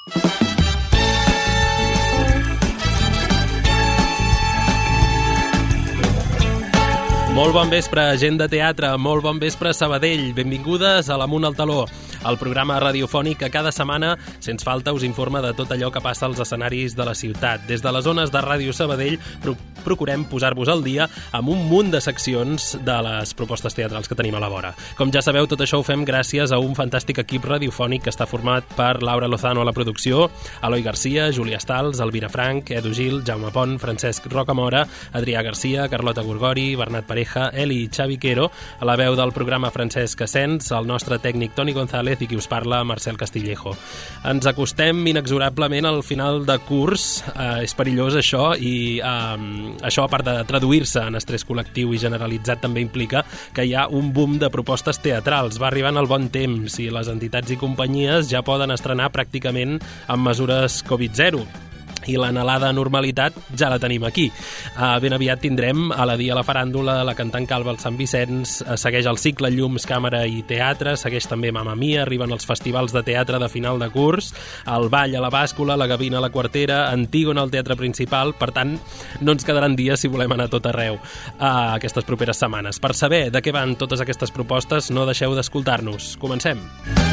Molt bon vespre, gent de teatre, molt bon vespre, Sabadell. Benvingudes a l'Amunt al Taló, el programa radiofònic que cada setmana, sense falta, us informa de tot allò que passa als escenaris de la ciutat. Des de les zones de Ràdio Sabadell procurem posar-vos al dia amb un munt de seccions de les propostes teatrals que tenim a la vora. Com ja sabeu, tot això ho fem gràcies a un fantàstic equip radiofònic que està format per Laura Lozano a la producció, Eloi Garcia, Júlia Stals, Elvira Frank, Edu Gil, Jaume Pont, Francesc Rocamora, Adrià Garcia, Carlota Gorgori, Bernat Pareja, Eli Xaviquero, a la veu del programa Francesc Asens, el nostre tècnic Toni González i qui us parla, Marcel Castillejo. Ens acostem inexorablement al final de curs, és perillós això, i això, a part de traduir-se en estrès col·lectiu i generalitzat, també implica que hi ha un boom de propostes teatrals. Va arribant el bon temps i les entitats i companyies ja poden estrenar pràcticament amb mesures Covid-0. I l'anhelada normalitat ja la tenim aquí. Ben aviat tindrem a la Dia la Faràndula, la Cantant Calva al Sant Vicenç, segueix el cicle Llums, Càmera i Teatre, segueix també Mamma Mia, arriben els festivals de teatre de final de curs, el Ball a la Bàscula, la Gavina a la Quartera, Antígona al Teatre Principal, per tant, no ens quedaran dies si volem anar a tot arreu aquestes properes setmanes. Per saber de què van totes aquestes propostes, no deixeu d'escoltar-nos. Comencem!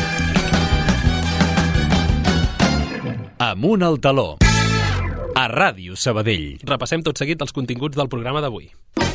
Amunt al Taló, a Ràdio Sabadell. Repassem tot seguit els continguts del programa d'avui.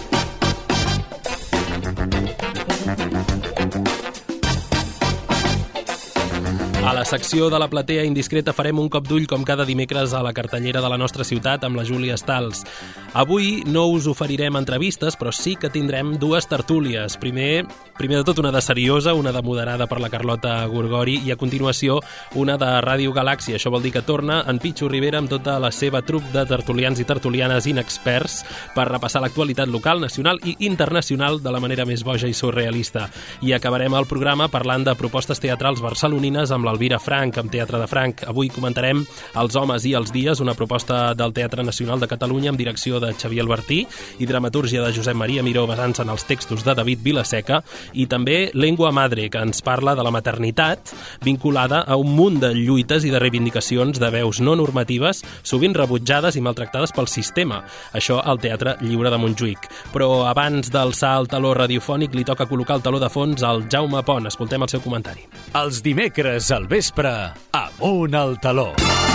A la secció de la platea indiscreta farem un cop d'ull com cada dimecres a la cartellera de la nostra ciutat amb la Júlia Stals. Avui no us oferirem entrevistes, però sí que tindrem dues tertúlies. Primer de tot una de seriosa, una de moderada per la Carlota Gorgori i a continuació una de Ràdio Galàxia. Això vol dir que torna en Pichu Rivera amb tota la seva trup de tertulians i tertulianes inexperts per repassar l'actualitat local, nacional i internacional de la manera més boja i surrealista. I acabarem el programa parlant de propostes teatrals barcelonines amb l'Elvira Frank, amb Teatre de Frank. Avui comentarem Els homes i els dies, una proposta del Teatre Nacional de Catalunya amb direcció de Xavier Albertí i dramatúrgia de Josep Maria Miró basant-se en els textos de David Vilaseca, i també Lengua Madre, que ens parla de la maternitat vinculada a un munt de lluites i de reivindicacions de veus no normatives, sovint rebutjades i maltractades pel sistema. Això al Teatre Lliure de Montjuïc. Però abans d'alçar el taló radiofònic li toca col·locar el taló de fons al Jaume Pont. Escoltem el seu comentari. Els dimecres al vespre, Amunt al Taló.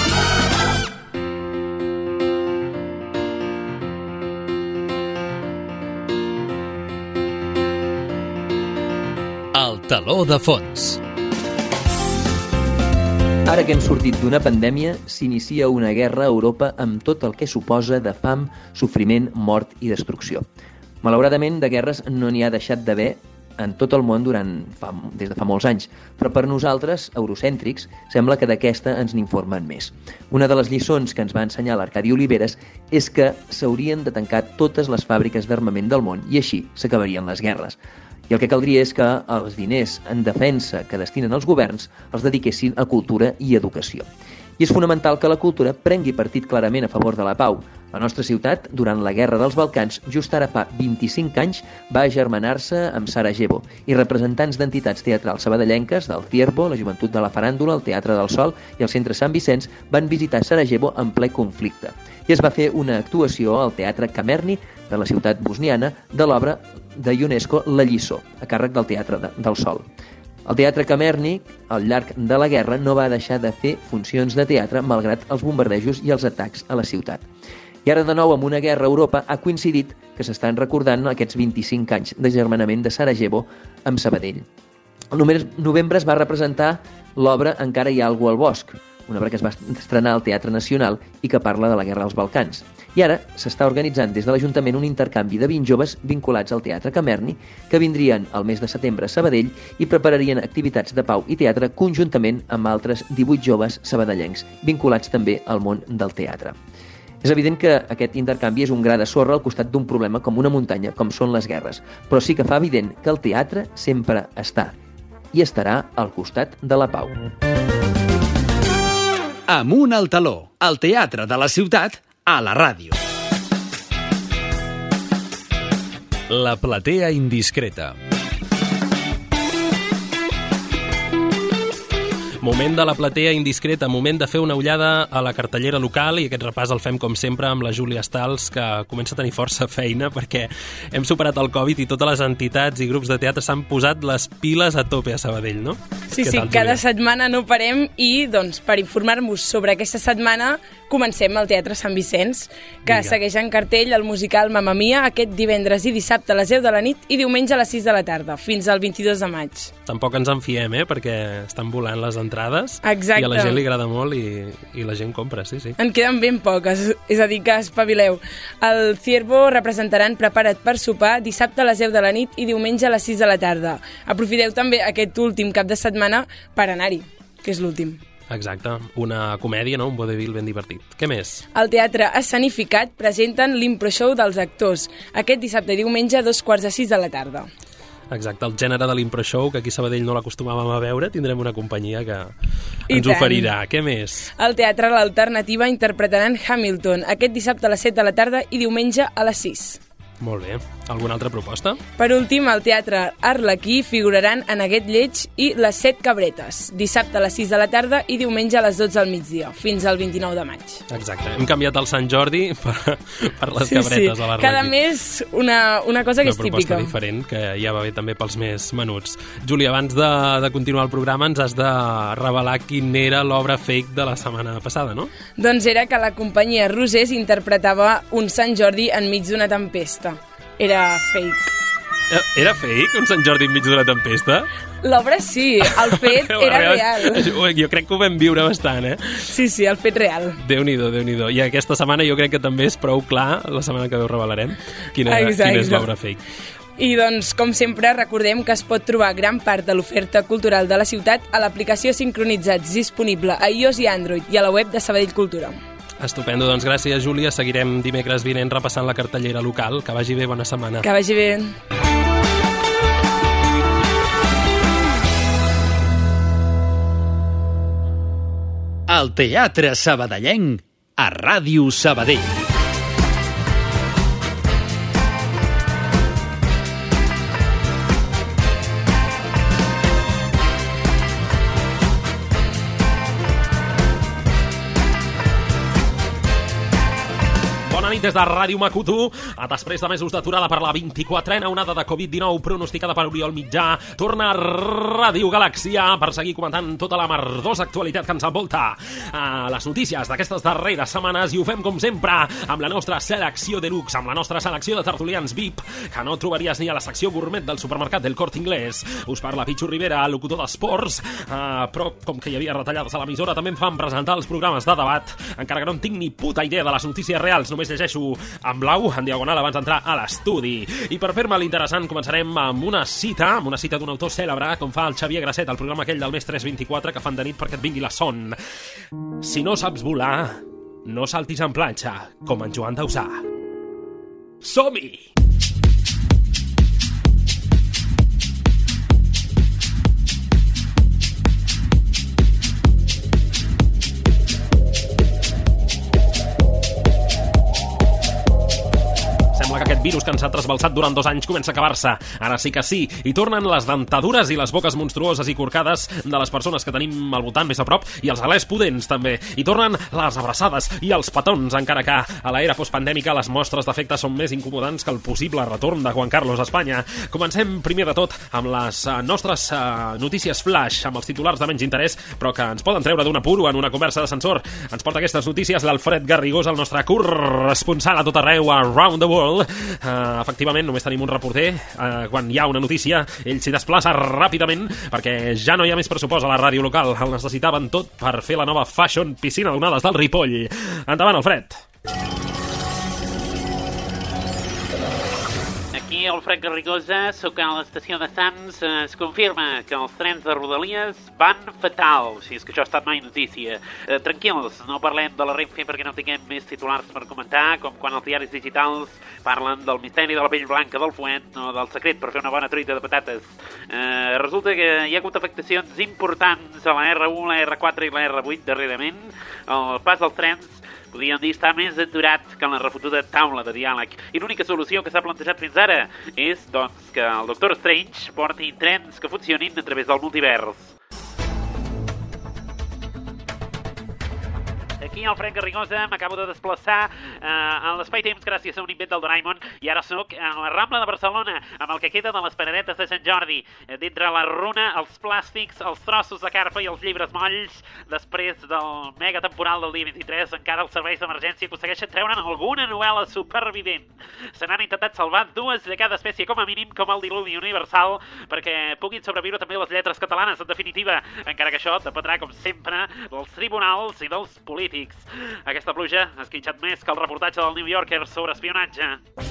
El taló de fons. Ara que hem sortit d'una pandèmia, s'inicia una guerra a Europa amb tot el que suposa de fam, sofriment, mort i destrucció. Malauradament, de guerres no n'hi ha deixat d'haver en tot el món des de fa molts anys, però per nosaltres, eurocèntrics, sembla que d'aquesta ens n'informen més. Una de les lliçons que ens va ensenyar l'Arcadi Oliveres és que s'haurien de tancar totes les fàbriques d'armament del món i així s'acabarien les guerres. I el que caldria és que els diners en defensa que destinen els governs els dediquessin a cultura i educació. I és fonamental que la cultura prengui partit clarament a favor de la pau. La nostra ciutat, durant la Guerra dels Balcans, just ara fa 25 anys, va agermanar-se amb Sarajevo i representants d'entitats teatrals sabadellenques, del Ciervo, la Joventut de la Faràndula, el Teatre del Sol i el Centre Sant Vicenç van visitar Sarajevo en ple conflicte. I es va fer una actuació al Teatre Kamerni de la ciutat bosniana de l'obra de UNESCO La Lliçó, a càrrec del Teatre del Sol. El Teatre Kamerni, al llarg de la guerra, no va deixar de fer funcions de teatre malgrat els bombardejos i els atacs a la ciutat. I ara, de nou, amb una guerra a Europa, ha coincidit que s'estan recordant aquests 25 anys d'agermanament de Sarajevo amb Sabadell. El novembre es va representar l'obra Encara hi ha algú al bosc, una obra que es va estrenar al Teatre Nacional i que parla de la Guerra dels Balcans. I ara s'està organitzant des de l'Ajuntament un intercanvi de 20 joves vinculats al Teatre Kamerni que vindrien al mes de setembre a Sabadell i prepararien activitats de pau i teatre conjuntament amb altres 18 joves sabadellencs vinculats també al món del teatre. És evident que aquest intercanvi és un gra de sorra al costat d'un problema com una muntanya, com són les guerres, però sí que fa evident que el teatre sempre està i estarà al costat de la pau. Amunt al Taló, el teatre de la ciutat a la ràdio. La platea indiscreta. Moment de la platea indiscreta, moment de fer una ullada a la cartellera local, i aquest repàs el fem com sempre amb la Júlia Stals, que comença a tenir força feina perquè hem superat el Covid i totes les entitats i grups de teatre s'han posat les piles a tope a Sabadell, no? Sí, cada setmana no parem i, doncs, per informar-vos sobre aquesta setmana comencem al Teatre Sant Vicenç, que segueix en cartell el musical Mamma Mia aquest divendres i dissabte a les 10 de la nit i diumenge a les 6 de la tarda, fins al 22 de maig. Tampoc ens en fiem, perquè estan volant les entrades. Exacte. I a la gent li agrada molt i la gent compra, sí. En queden ben poques, és a dir, que espavileu. El Ciervo representaran Prepara't per sopar dissabte a les 10 de la nit i diumenge a les 6 de la tarda. Aprofiteu també aquest últim cap de setmana per anar-hi, que és l'últim. Exacte, una comèdia, no? Un vodevil ben divertit. Què més? El Teatre Escenificat presenten l'Impro-Show dels actors, aquest dissabte i diumenge a 5:45 de la tarda. Exacte, el gènere de l'Impro-Show, que aquí a Sabadell no l'acostumàvem a veure, tindrem una companyia que ens oferirà. Què més? Al Teatre L'Alternativa interpretaran Hamilton, aquest dissabte a les 7 de la tarda i diumenge a les 6. Molt bé. Alguna altra proposta? Per últim, al Teatre Arlequí figuraran Aneguet Lleig i Les 7 Cabretes, dissabte a les 6 de la tarda i diumenge a les 12 al migdia, fins al 29 de maig. Exacte. Hem canviat el Sant Jordi per les cabretes a l'Arlequí. Cada mes una cosa que és típica. Una proposta diferent, que ja va bé també pels més menuts. Júlia, abans de continuar el programa ens has de revelar quin era l'obra fake de la setmana passada, no? Doncs era que la companyia Rosés interpretava un Sant Jordi enmig d'una tempesta. Era fake. Era fake, un Sant Jordi enmig d'una tempesta? L'obra sí, el fet era real. Jo crec que ho vam viure bastant, Sí, el fet real. Déu-n'hi-do, Déu-n'hi-do. I aquesta setmana jo crec que també és prou clar, la setmana que ho revelarem, quina és l'obra fake. I doncs, com sempre, recordem que es pot trobar gran part de l'oferta cultural de la ciutat a l'aplicació Sincronitzats, disponible a iOS i Android, i a la web de Sabadell Cultura. Estupendo, doncs gràcies, Júlia. Seguirem dimecres vinent repassant la cartellera local. Que vagi bé, bona setmana. Que vagi bé. El Teatre Sabadellenc a Ràdio Sabadell. Des de Ràdio Makutu, després de mesos d'aturada per la 24a onada de Covid-19 pronosticada per Oriol Mitjà, torna Ràdio Galàxia per seguir comentant tota la merdosa actualitat que ens envolta. Les notícies d'aquestes darreres setmanes, i ho fem com sempre amb la nostra selecció de luxe, amb la nostra selecció de tertulians VIP, que no trobaries ni a la secció gourmet del supermercat del Corte Inglés. Us parla Pichu Rivera, locutor d'esports, però com que hi havia retallades a l'emissora, també em fan presentar els programes de debat, encara que no en tinc ni puta idea de les notícies reals, només llegeixo en blau, en diagonal, abans d'entrar a l'estudi. I per fer-me l'interessant començarem amb una cita d'un autor cèlebre, com fa el Xavier Grasset, el programa aquell del Més 324, que fan de nit perquè et vingui la son. Si no saps volar, no saltis en planxa, com en Joan Dausà. Som-hi! Que aquest virus que ens ha trasbalsat durant 2 anys comença a acabar-se. Ara sí que sí. I tornen les dentadures i les boques monstruoses i corcades de les persones que tenim al voltant més a prop, i els alers pudents també. I tornen les abraçades i els petons, encara que a l'era postpandèmica les mostres d'afecte són més incomodants que el possible retorn de Juan Carlos a Espanya. Comencem primer de tot amb les nostres notícies flash, amb els titulars de menys interès, però que ens poden treure d'un apuro en una conversa d'ascensor. Ens porta aquestes notícies l'Alfred Garrigós, el nostre corresponsal a tot arreu, around the world. Efectivament, només tenim un reporter. Quan hi ha una notícia, ell s'hi desplaça ràpidament perquè ja no hi ha més pressupost a la ràdio local. El necessitaven tot per fer la nova Fashion Piscina d'onades del Ripoll. Endavant, Alfred. Aquí Alfred Garrigosa, soc a l'estació de Sants. Es confirma que els trens de Rodalies van fatal, si és que això ha estat mai notícia. Tranquils, no parlem de la Renfe perquè no tinguem més titulars per comentar, com quan els diaris digitals parlen del misteri de la pell blanca del fuet o del secret per fer una bona truita de patates. Resulta que hi ha hagut afectacions importants a la R1, la R4 i la R8 darrerament. El pas dels trens podríem dir està més aturat que en la refotuda taula de diàleg. I l'única solució que s'ha plantejat fins ara és, doncs, que el Doctor Strange porti trens que funcionin a través del multivers. Aquí el Fred Garrigosa, m'acabo de desplaçar en l'espai-temps gràcies a un invent del Doraemon i ara sóc a la Rambla de Barcelona amb el que queda de les paradetes de Sant Jordi. Dintre la runa, els plàstics, els trossos de carpa i els llibres molls. Després del mega temporal del dia 23, encara els serveis d'emergència aconsegueixen treure'n alguna novel·la supervivent. Se n'han intentat salvar 2 de cada espècie com a mínim, com el diluvi universal, perquè puguin sobreviure també les lletres catalanes, en definitiva, encara que això dependrà, com sempre, dels tribunals i dels polítics. Aquesta pluja ha esquitxat més que el reportatge del New Yorker sobre espionatge.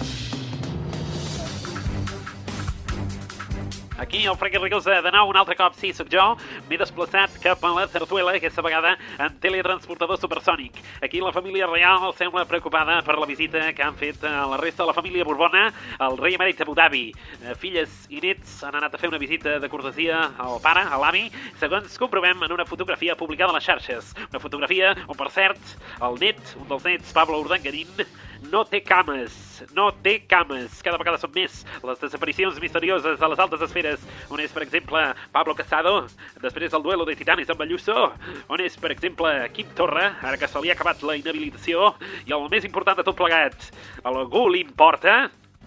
Aquí el Fred Garrigosa, de nou un altre cop, sí, sóc jo. M'he desplaçat cap a la Zarzuela, aquesta vegada en teletransportador supersònic. Aquí la família reial sembla preocupada per la visita que han fet a la resta de la família Borbona al rei emèrit Abu Dhabi. Filles i nets han anat a fer una visita de cortesia al pare, a l'avi, segons comprovem en una fotografia publicada a les xarxes. Una fotografia on, per cert, el net, un dels nets, Pablo Urdangarín, no té cames. No té cames. Cada vegada són més les desaparicions misterioses a les altes esferes. On és, per exemple, Pablo Casado, després del duelo de titanes amb Ayuso. On és, per exemple, Quim Torra, ara que se li ha acabat la inhabilitació. I el més important de tot plegat, a algú li importa?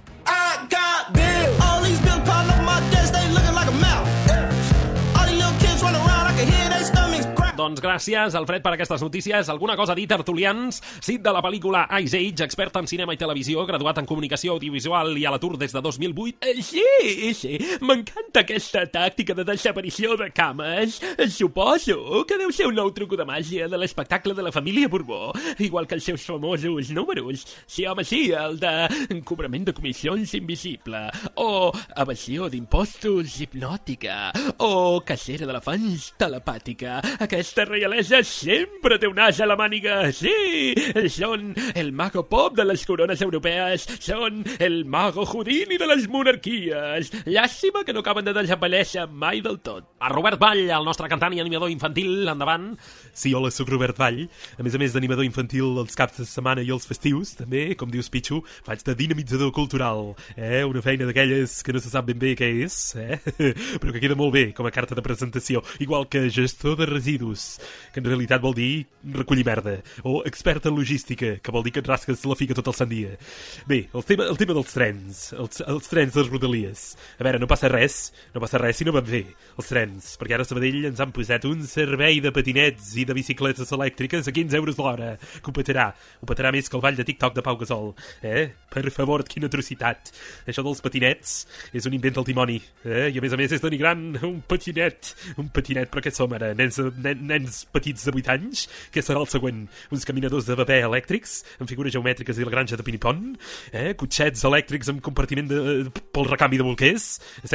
I got bills. All these bills piling up my desk, they looking like a mouth. All these little kids running around, I can hear their stomachs growl. Doncs gràcies, Alfred, per aquestes notícies. Alguna cosa a dir, tertulians? Cid de la pel·lícula Ice Age, expert en cinema i televisió, graduat en comunicació audiovisual i a l'atur des de 2008. Sí, m'encanta aquesta tàctica de desaparició de cames. Suposo que deu ser un nou truc de màgia de l'espectacle de la família Borbó, igual que els seus famosos números. Sí, home, sí, el de cobrament de comissions invisible, o evasió d'impostos hipnòtica, o cacera d'elefants telepàtica. Aquesta reialesa sempre té un as a la màniga. Sí, són el mago pop de les corones europees, són el mago Houdini de les monarquies. Llàstima que no acaben de desaparèixer mai del tot. A Robert Vall, el nostre cantant i animador infantil, endavant. Sí, hola, soc Robert Vall. A més d'animador infantil els caps de setmana i els festius, també, com dius, Pichu, faig de dinamitzador cultural. Una feina d'aquelles que no se sap ben bé què és, però que queda molt bé com a carta de presentació. Igual que gestor de residus, que en realitat vol dir recollir merda, o expert en logística, que vol dir que et rasques la figa tot el sant dia. Bé, el tema dels trens, els trens de les Rodalies. A veure, no passa res si no van bé, els trens, perquè ara a Sabadell ens han posat un servei de patinets i de bicicletes elèctriques a 15 euros l'hora, que ho petarà més que el ball de TikTok de Pau Gasol. Per favor, quina atrocitat. Això dels patinets és un invent del dimoni, i a més és denigrant un patinet, però què som ara, nens petits de 8 anys? Què serà el següent? Uns caminadors de paper elèctrics amb figures geomètriques i la granja de Pinipon? Cotxets elèctrics amb compartiment pel recanvi de bolquers?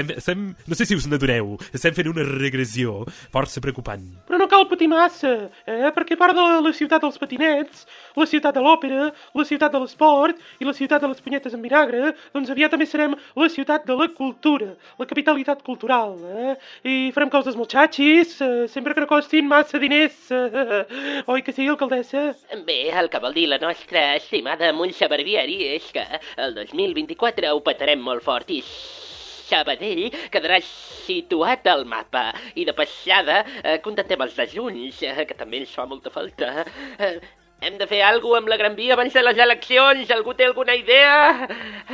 No sé si us n'adoneu, estem fent una regressió força preocupant. Però no cal patir massa, perquè part de la ciutat dels patinets, la ciutat de l'òpera, la ciutat de l'esport i la ciutat de les punyetes amb vinagre, doncs aviat també serem la ciutat de la cultura, la capitalitat cultural, i farem coses molt xatxis, sempre que no costin massa diners, oi que sí, alcaldessa? Bé, el que vol dir la nostra estimada Montse Barbieri és que el 2024 ho petarem molt fort i Sabadell quedarà situat al mapa. I de passada, contentem els dejunys, que també ens fa molta falta. Hem de fer alguna cosa amb la Gran Via abans de les eleccions. Algú té alguna idea?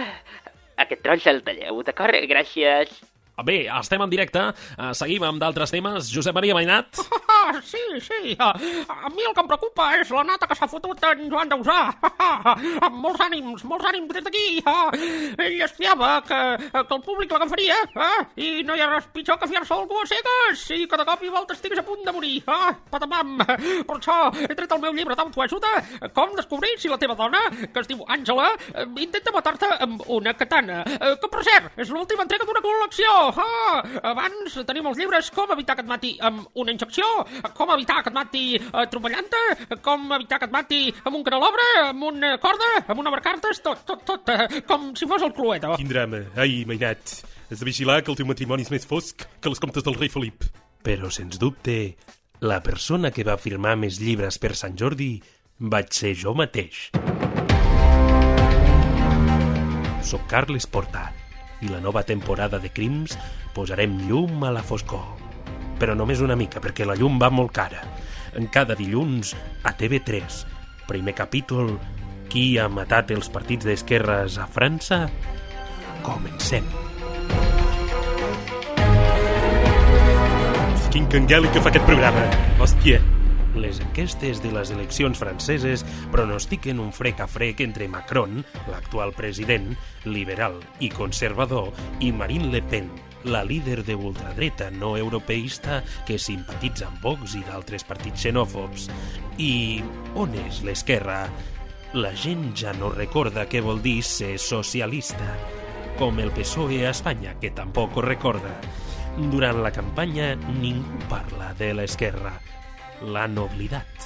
Aquest tros el talleu, d'acord? Gràcies. Bé, estem en directe, seguim amb d'altres temes. Josep Maria Mainat. Sí. A mi el que em preocupa és la nata que s'ha fotut en Joan Dausà. Molts ànims des d'aquí. Ell espiava que el públic l'agafaria, i no hi ha res pitjor que fiar-se algú a cegues i que de cop i volta estigues a punt de morir. Patamam. Per això he tret el meu llibre d'autoajuda, Com descobrir si la teva dona, que es diu Àngela, intenta matar-te amb una katana. Que, per cert, és l'última entrega d'una col·lecció. Abans tenim els llibres Com evitar que et mati amb una injecció, Com evitar que et mati atropellant-te, Com evitar que et mati amb un canelobre, amb una corda, amb una barcartes, tot, com si fos el Cluedo. Quin drama. Ai, Mainat, has de vigilar que el teu matrimoni és més fosc que les comptes del rei Felip. Però, sens dubte, la persona que va firmar més llibres per Sant Jordi vaig ser jo mateix. Soc Carles Porta, i la nova temporada de Crims posarem llum a la foscor. però només una mica, perquè la llum va molt cara. En cada dilluns a TV3. Primer capítol, qui ha matat els partits d'esquerres a França? Comencem. Quin cangueli que fa aquest programa. Hòstia. Les enquestes de les eleccions franceses pronostiquen un frec a frec entre Macron, l'actual president, liberal i conservador, i Marine Le Pen, la líder de ultradreta no europeista que simpatitza amb Vox i d'altres partits xenòfobs. I on és l'esquerra? La gent ja no recorda què vol dir ser socialista, com el PSOE a Espanya, que tampoc ho recorda. Durant la campanya ningú parla de l'esquerra. L'han oblidat.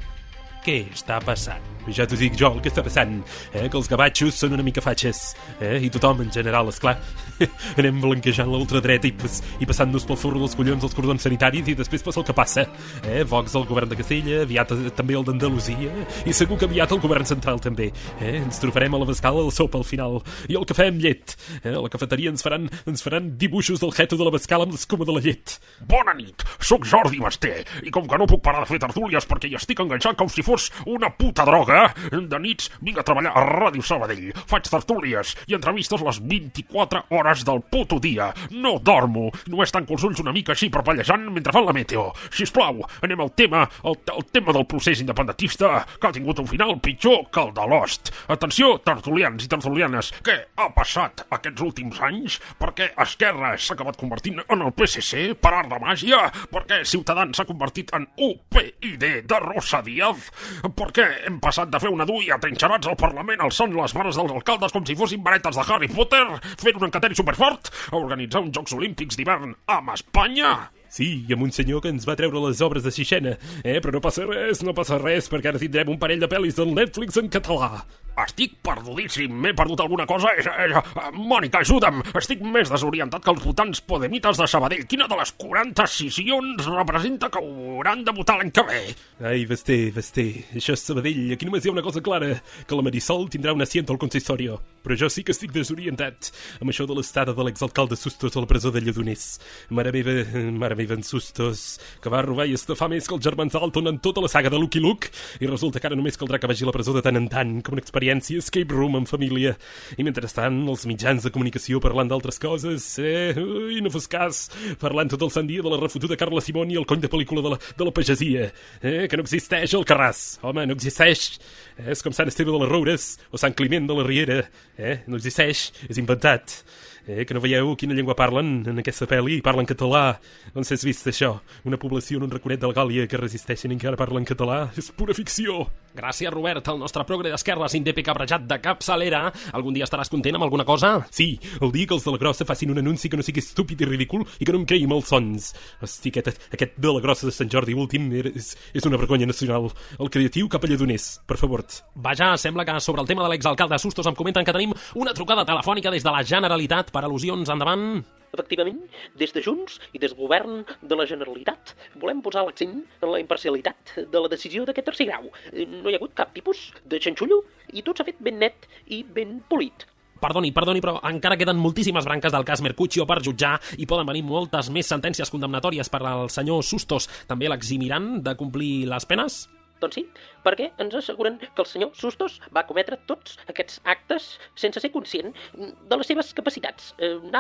Què està passant? Ja t'ho dic jo, el que està passant, que els gavatxos són una mica fatxes, i tothom en general, esclar. Anem blanquejant l'ultradreta i passant-nos pel forro dels collons els cordons sanitaris i després passa el que passa. Vox al govern de Castella, aviat també el d'Andalusia i segur que aviat el govern central també. Ens trobarem a la Bascala el sopa al final i el cafè amb llet. A la cafeteria ens faran dibuixos del jeto de la Bascala amb l'escuma de la llet. Bona nit, sóc Jordi Basté i com que no puc parar de fer tertúlies perquè hi estic enganxat com si fos una puta droga, de nits vinc a treballar a Ràdio Sabadell. Faig tertúlies i entrevistes les 24 hores del puto dia. No dormo. Només tanco els ulls una mica així parpellejant mentre fan la meteo. Sisplau, anem al tema, el tema del procés independentista, que ha tingut un final pitjor que el de Lost. Atenció, tertulians i tertulianes, què ha passat aquests últims anys? Per què Esquerra s'ha acabat convertint en el PSC per art de màgia? Per què Ciutadans s'ha convertit en UPyD de Rosa Díaz? Per què hem passat de fer una duia trinxerats al Parlament alçant les mares dels alcaldes com si fossin varetes de Harry Potter, fent un encanteri superfort, a organitzar uns Jocs Olímpics d'hivern amb Espanya? Sí, i amb un senyor que ens va treure les obres de Xixena, però no passa res, perquè ara tindrem un parell de pel·lis del Netflix en català. Estic perdudíssim, m'he perdut alguna cosa. Mònica, ajuda'm, estic més desorientat que els votants podemites de Sabadell. Quina de les 40 sessions representa que hauran de votar l'any que ve? Ai, Basté, això és Sabadell. Aquí només hi ha una cosa clara, que la Marisol tindrà un asiento al consistori. Però jo sí que estic desorientat amb això de l'estada de l'exalcalde Sustos a la presó de Lledoners. Mare meva en Sustos, que va robar i estafar més que els germans Dalton en tota la saga de Lucky Luke, i resulta que ara només caldrà que vagi a la presó de tant en tant, com una experiència escape room en família. I mentrestant, els mitjans de comunicació parlant d'altres coses, ui, no fos cas, parlant tot el sant dia de la refotuda Carla Simón i el cony de pel·lícula de la pagesia, que no existeix el Carràs. Home, no existeix. És com Sant Esteve de les Roures o Sant Climent de la Riera. No existeix, és inventat. Que no veieu quina llengua parlen en aquesta pel·li? Parlen català. On s'has vist això? Una població en un raconet del Gàlia que resisteixen i encara parlen català? És pura ficció. Gràcies, Robert, el nostre progre d'esquerres indep i cabrejat de capçalera. Algun dia estaràs content amb alguna cosa? Sí, el dia que els de la Grossa facin un anunci que no sigui estúpid i ridícul i que no em creï malsons. Hosti, aquest de la Grossa de Sant Jordi últim és una vergonya nacional. El creatiu cap a Lledoners, per favor. Vaja, sembla que sobre el tema de l'exalcalde Sustos em comenten que tenim una trucada telefònica des de la Generalitat per al·lusions. Endavant. Efectivament, des de Junts i des del govern de la Generalitat volem posar l'accent en la imparcialitat de la decisió d'aquest tercer grau. No hi ha hagut cap tipus de xanxullo i tot s'ha fet ben net i ben polit. Perdoni, però encara queden moltíssimes branques del cas Mercutio per jutjar i poden venir moltes més sentències condemnatòries per al senyor Sustos. També l'eximiran de complir les penes? Doncs sí, perquè ens asseguren que el senyor Sustos va cometre tots aquests actes sense ser conscient de les seves capacitats.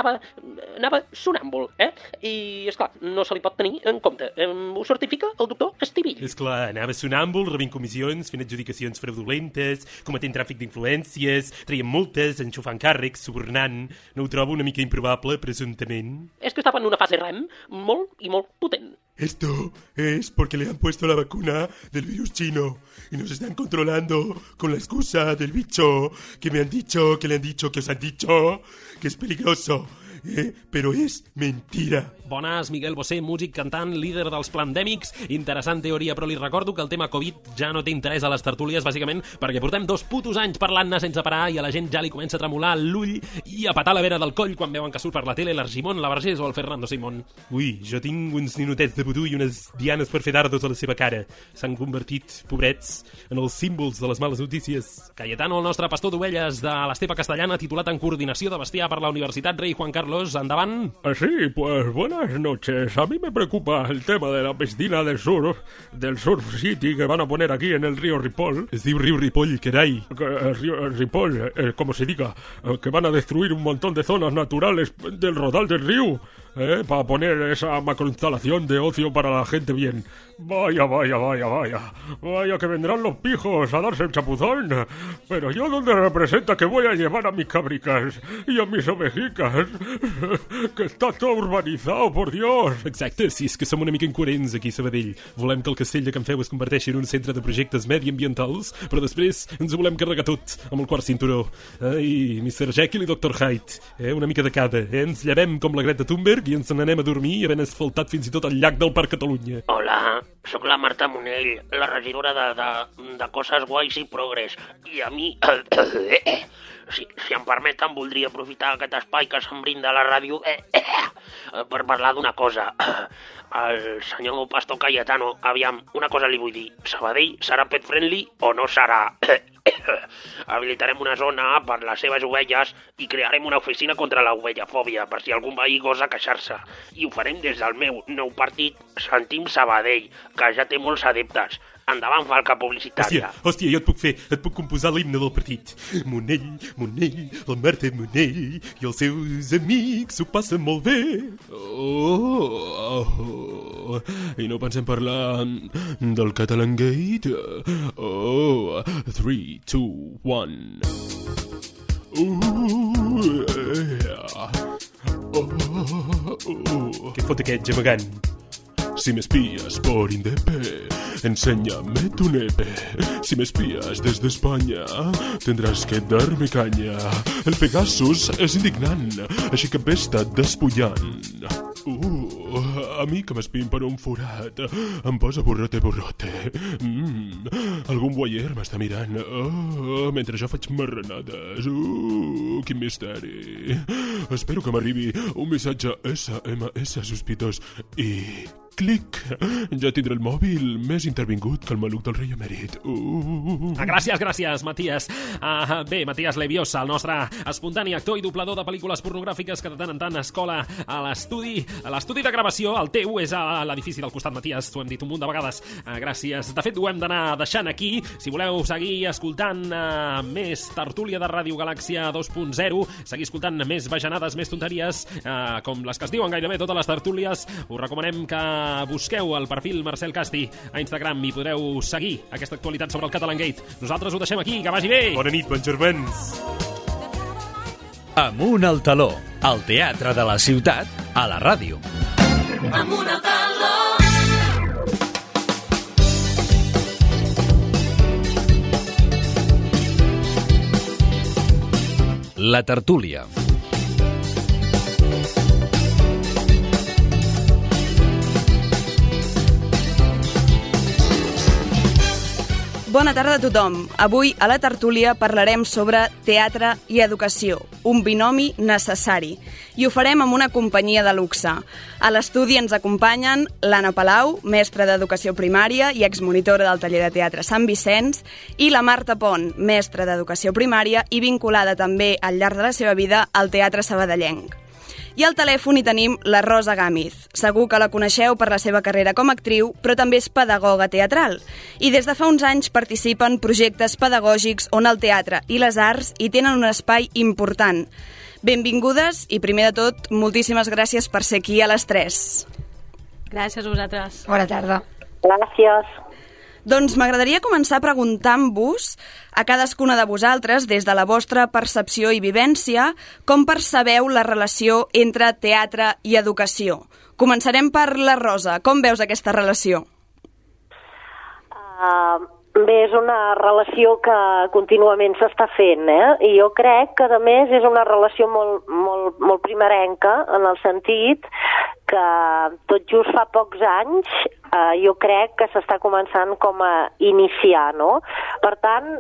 Anava sonàmbul, I, esclar, no se li pot tenir en compte. Ho certifica el doctor Estivill. Esclar, anava sonàmbul, rebent comissions, fent adjudicacions fraudulentes, cometent tràfic d'influències, traient multes, enxufant càrrecs, subornant. No ho trobo una mica improbable, presumptament? És que estava en una fase REM molt i molt potent. Esto es porque le han puesto la vacuna del virus chino y nos están controlando con la excusa del bicho que me han dicho, que le han dicho, que os han dicho que es peligroso. Però és mentira. Bones, Miguel Bosé, músic, cantant, líder dels Plandèmics. Interessant teoria, però li recordo que el tema Covid ja no té interès a les tertúlies, bàsicament perquè portem 2 putos anys parlant-ne sense parar i a la gent ja li comença a tremolar l'ull i a patar la vera del coll quan veuen que surt per la tele l'Argimon, la Vergés o el Fernando Simón. Ui, jo tinc uns ninotets de vudú i unes dianes per fer dardos a la seva cara. S'han convertit, pobrets, en els símbols de les males notícies. Cayetano, el nostre pastor d'ovelles de l'Estepa Castellana, titulat en coordinació de bestiar per la Universitat Rei Juan Carlos Carlos, endavant. Sí, pues buenas noches. A mí me preocupa el tema de la piscina del Surf City que van a poner aquí en el río Ripoll. Es diu Riu Ripoll, caray. Ripoll, como se diga, que van a destruir un montón de zonas naturales del rodal del río, para poner esa macroinstalación de ocio para la gente bien. Vaya que vendrán los pijos a darse el chapuzón. Pero yo, ¿dónde representa que voy a llevar a mis cabricas y a mis ovejicas? Que està tot urbanitzat, por Dios. Exacte, si és que som una mica incoherents aquí a Sabadell. Volem que el castell de Can Feu es converteixi en un centre de projectes mediambientals, però després ens ho volem carregar tot amb el quart cinturó. Ai, Mr. Jekyll i Dr. Hyde. Una mica de cada. Ens llevem com la Greta Thunberg i ens n'anem a dormir havent asfaltat fins i tot el llac del Parc Catalunya. Hola, sóc la Marta Monell, la regidora de Coses Guais i Progrés. I a mi, si em permeten, voldria aprofitar aquest espai que se'm brinda a la ràdio per parlar d'una cosa. El senyor Pastor Cayetano, aviam, una cosa li vull dir. Sabadell serà pet friendly o no serà? Habilitarem una zona per les seves ovelles i crearem una oficina contra l'ovellafòbia per si algun veí gosa queixar-se. I ho farem des del meu nou partit Sentim Sabadell, que ja té molts adeptes. Endavant, falca publicitària. Hòstia, jo et puc composar l'himne del partit. Monell, la Marta Monell i els seus amics ho passen molt bé. I no pensem parlar del Catalangate? 3, 2, 1... Què fot aquest gemegant? Si me espías por Indepe, enséñame tu nepe. Si me espías desde España, tendrás que darme caña. El Pegasus és indignant, així que vés-te despullant. A mi que m'espin per un forat em posa borrote. Algun voyeur m'està mirant mentre jo faig marranades. Quin misteri. Espero que m'arribi un missatge SMS sospitós i... clic! Ja tindré el mòbil més intervingut que el maluc del rei emèrit. Gràcies, Matías. Bé, Matías Leviosa, el nostre espontani actor i doblador de pel·lícules pornogràfiques que de tant en tant es cola a l'estudi de gravació. El teu és a l'edifici del costat, Matías, t'ho hem dit un munt de vegades. Gràcies. De fet, ho hem d'anar deixant aquí. Si voleu seguir escoltant més tertúlia de Ràdio Galàxia 2.0, seguir escoltant més bajanades, més tonteries, com les que es diuen gairebé totes les tertúlies, us recomanem que busqueu el perfil Marcel Casti a Instagram i podreu seguir aquesta actualitat sobre el Catalangate. Nosaltres ho deixem aquí, que vagi bé! Bona nit, bons germans! Amunt al taló, al teatre de la ciutat, a la ràdio. Amunt al taló. La tertúlia. Bona tarda a tothom. Avui a la tertúlia parlarem sobre teatre i educació, un binomi necessari. I ho farem amb una companyia de luxe. A l'estudi ens acompanyen l'Anna Palau, mestra d'Educació Primària i exmonitora del taller de teatre Sant Vicenç, i la Marta Pont, mestra d'Educació Primària i vinculada també al llarg de la seva vida al Teatre Sabadellenc. I al telèfon hi tenim la Rosa Gámez. Segur que la coneixeu per la seva carrera com a actriu, però també és pedagoga teatral. I des de fa uns anys participa en projectes pedagògics on el teatre i les arts hi tenen un espai important. Benvingudes i, primer de tot, moltíssimes gràcies per ser aquí a les 3. Gràcies a vosaltres. Bona tarda. Gràcies. Doncs m'agradaria començar preguntant-vos a cadascuna de vosaltres, des de la vostra percepció i vivència, com percebeu la relació entre teatre i educació. Començarem per la Rosa. Com veus aquesta relació? Bé, és una relació que contínuament s'està fent, I jo crec que, a més, és una relació molt primerenca, en el sentit que tot just fa pocs anys jo crec que s'està començant com a iniciar, no? Per tant,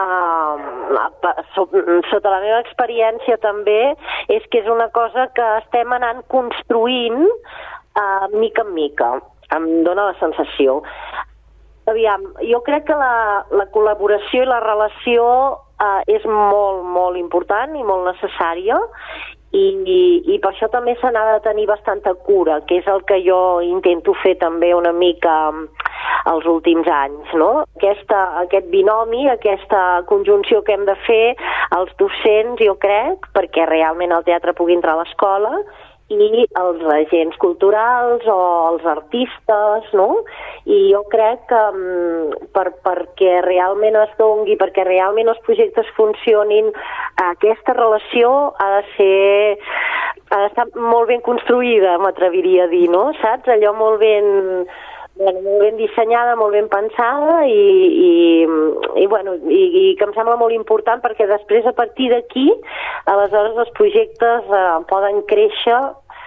sota la meva experiència també, és que és una cosa que estem anant construint mica en mica. Em dóna la sensació. Aviam, jo crec que la col·laboració i la relació és molt important i molt necessària, i per això també se n'ha de tenir bastanta cura, que és el que jo intento fer també una mica els últims anys, no? Aquest binomi, aquesta conjunció que hem de fer els docents, jo crec, perquè realment el teatre pugui entrar a l'escola, i els agents culturals o els artistes, no? I jo crec que perquè realment es dongui, perquè realment els projectes funcionin, aquesta relació ha d'estar molt ben construïda, m'atreviria a dir, no? Saps? Allò molt ben dissenyada, molt ben pensada i que em sembla molt important perquè després a partir d'aquí aleshores els projectes poden créixer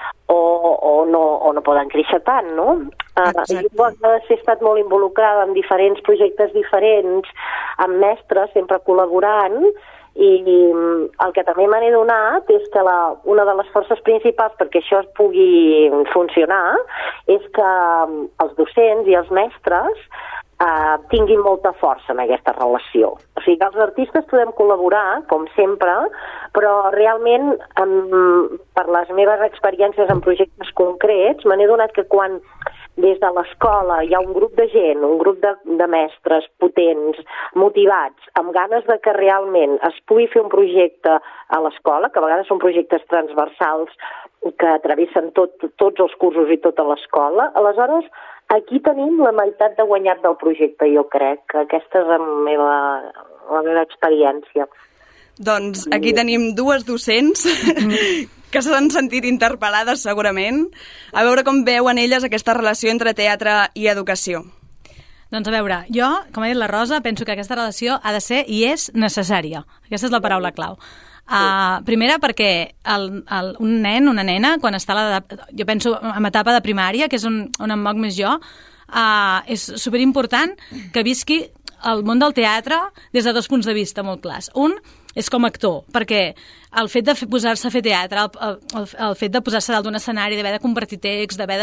o no poden créixer tant, no? Jo he estat molt involucrada en diferents projectes diferents, amb mestres, sempre col·laborant, i el que també me n'he donat és que una de les forces principals perquè això pugui funcionar és que els docents i els mestres tinguin molta força en aquesta relació. O sigui que els artistes podem col·laborar, com sempre, però realment, per les meves experiències en projectes concrets, me n'he donat que quan des de l'escola hi ha un grup de gent, un grup de mestres potents, motivats, amb ganes de que realment es pugui fer un projecte a l'escola, que a vegades són projectes transversals que travessen tots els cursos i tota l'escola, aleshores aquí tenim la meitat de guanyat del projecte, jo crec. Aquesta és la meva experiència. Doncs aquí tenim dues docents que s'han sentit interpel·lades segurament, a veure com veuen elles aquesta relació entre teatre i educació. Doncs a veure, jo, com ha dit la Rosa, penso que aquesta relació ha de ser i és necessària. Aquesta és la paraula clau. Primera perquè un nen, una nena, quan està jo penso en etapa de primària, que és on em moc més jo, és superimportant que visqui el món del teatre des de dos punts de vista molt clars. Un és com a actor, perquè el fet de posar-se a fer teatre, el fet de posar-se dalt d'un escenari, d'haver de compartir text, d'haver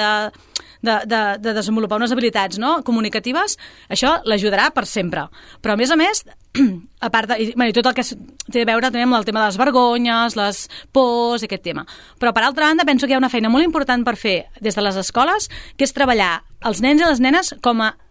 de desenvolupar unes habilitats comunicatives, això l'ajudarà per sempre. Però a més, a part de tot el que té a veure també amb el tema de les vergonyes, les pors i aquest tema. Però per altra banda penso que hi ha una feina molt important per fer des de les escoles, que és treballar els nens i les nenes com a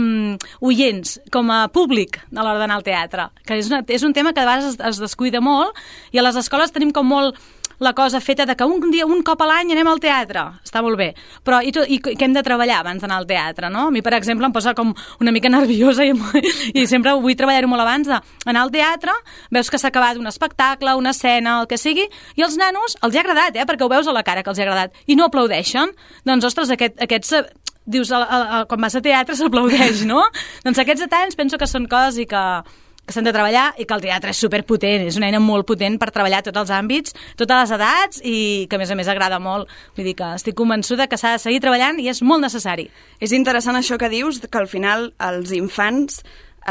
oients, com a públic a l'hora d'anar al teatre, que és un tema que a vegades es descuida molt i a les escoles tenim com molt la cosa feta de que un cop a l'any anem al teatre, està molt bé, però i què hem de treballar abans d'anar al teatre, no? A mi, per exemple, em posa com una mica nerviosa i sempre vull treballar-ho molt abans d'anar al teatre, veus que s'ha acabat un espectacle, una escena, el que sigui, i als nanos els ha agradat, perquè ho veus a la cara que els ha agradat, i no aplaudeixen. Doncs, ostres, aquests dius, quan vas a teatre s'aplaudeix, no? Doncs aquests detalls penso que són coses i que s'han de treballar i que el teatre és superpotent, és una eina molt potent per treballar tots els àmbits, totes les edats i que a més agrada molt. Vull dir que estic convençuda que s'ha de seguir treballant i és molt necessari. És interessant això que dius, que al final els infants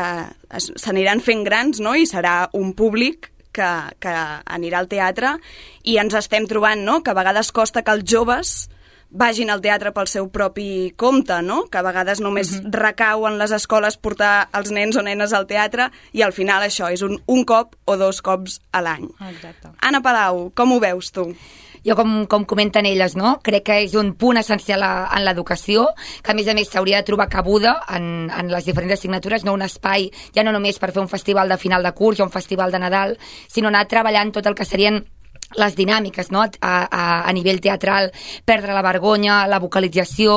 s'aniran fent grans, no? I serà un públic que anirà al teatre i ens estem trobant, no? Que a vegades costa que els joves vagin al teatre pel seu propi compte, no? Que a vegades només recau en les escoles portar els nens o nenes al teatre i al final això és un cop o dos cops a l'any. Exacte. Anna Palau, com ho veus tu? Jo, com comenten elles, no? Crec que és un punt essencial en l'educació, que a més s'hauria de trobar cabuda en les diferents assignatures, no un espai ja no només per fer un festival de final de curs o un festival de Nadal, sinó anar treballant tot el que serien les dinàmiques, no? A nivell teatral, perdre la vergonya, la vocalització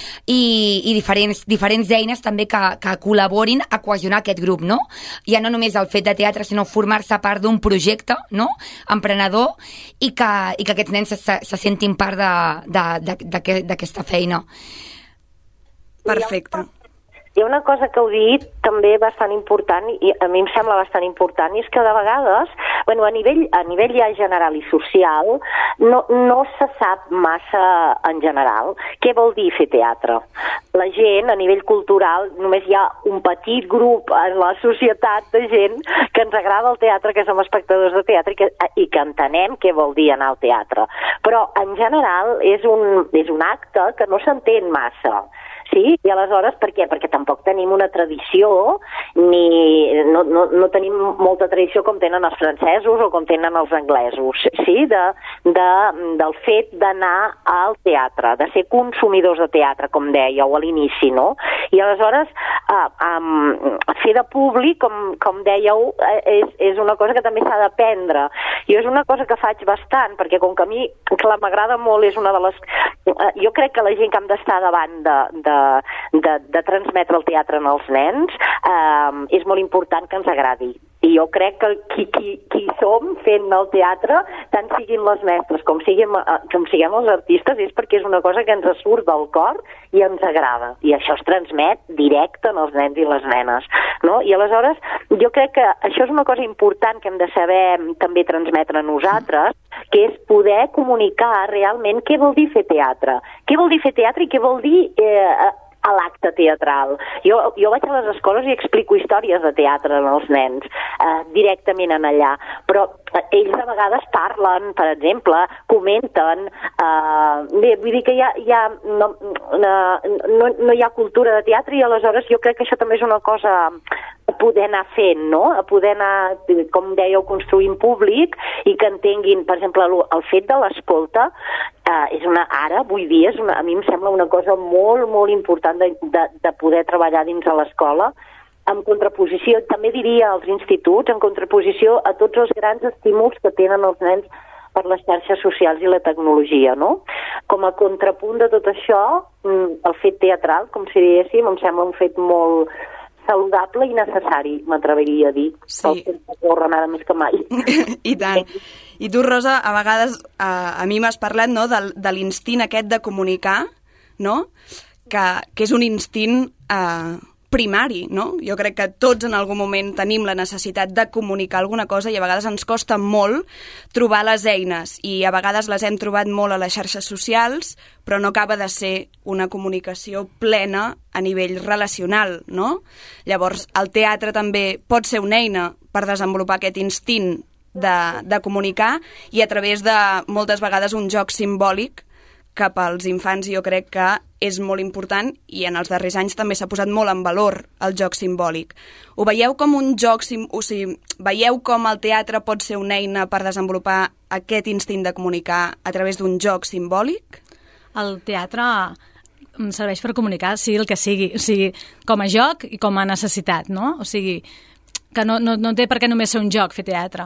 i diferents eines també que col·laborin a cohesionar aquest grup, no? Ja no només el fet de teatre, sinó formar-se part d'un projecte, no? Emprenedor i que aquests nens se sentin part d'aquesta feina. Perfecte. Hi ha una cosa que heu dit també bastant important, i a mi em sembla bastant important, i és que de vegades, a nivell ja general i social, no se sap massa en general què vol dir fer teatre. La gent, a nivell cultural, només hi ha un petit grup en la societat de gent que ens agrada el teatre, que som espectadors de teatre i que entenem què vol dir anar al teatre. Però, en general, és un acte que no s'entén massa. Sí? I aleshores, per què? Perquè tampoc tenim una tradició, no tenim molta tradició com tenen els francesos francesos o com tenen els anglesos, sí? Del fet d'anar al teatre, de ser consumidors de teatre, com dèieu a l'inici, no? I aleshores fer de públic, com dèieu, és una cosa que també s'ha d'aprendre. Jo és una cosa que faig bastant, perquè com que a mi, clar, m'agrada molt, és una de les... Jo crec que la gent que hem d'estar davant de transmetre el teatre als nens és molt important que ens agradi. I jo crec que qui som fent el teatre, tant siguin les mestres com siguem els artistes, és perquè és una cosa que ens surt del cor i ens agrada. I això es transmet directe en els nens i les nenes, no? I aleshores jo crec que això és una cosa important que hem de saber també transmetre a nosaltres, que és poder comunicar realment què vol dir fer teatre. Què vol dir fer teatre i què vol dir a l'acte teatral. Jo vaig a les escoles i explico històries de teatre als nens, directament en allà, però ells a vegades parlen, per exemple, comenten, vull dir que no hi ha cultura de teatre i aleshores jo crec que això també és una cosa a poder anar fent, no? A poder anar, com dèieu, construint públic i que entenguin, per exemple, el fet de l'escolta ara, avui dia, a mi em sembla una cosa molt, molt important de poder treballar dins de l'escola, en contraposició, també diria als instituts, en contraposició a tots els grans estímuls que tenen els nens per les xarxes socials i la tecnologia, no? Com a contrapunt de tot això, el fet teatral, com si diguéssim, em sembla un fet molt saludable i necessari, m'atreviria a dir. Sí. Corren ara més que mai. I tant. I tu, Rosa, a vegades a mi m'has parlat, no, de l'instint aquest de comunicar, no? Que és un instint primari, no? Jo crec que tots en algun moment tenim la necessitat de comunicar alguna cosa i a vegades ens costa molt trobar les eines i a vegades les hem trobat molt a les xarxes socials, però no acaba de ser una comunicació plena a nivell relacional, no? Llavors, el teatre també pot ser una eina per desenvolupar aquest instint de comunicar i a través de, moltes vegades, un joc simbòlic cap als infants jo crec que és molt important i en els darrers anys també s'ha posat molt en valor el joc simbòlic. Ho veieu com un joc, veieu com el teatre pot ser una eina per desenvolupar aquest instint de comunicar a través d'un joc simbòlic? El teatre serveix per comunicar, sigui el que sigui, o sigui, com a joc i com a necessitat, no? O sigui, que no té per què només ser un joc fer teatre.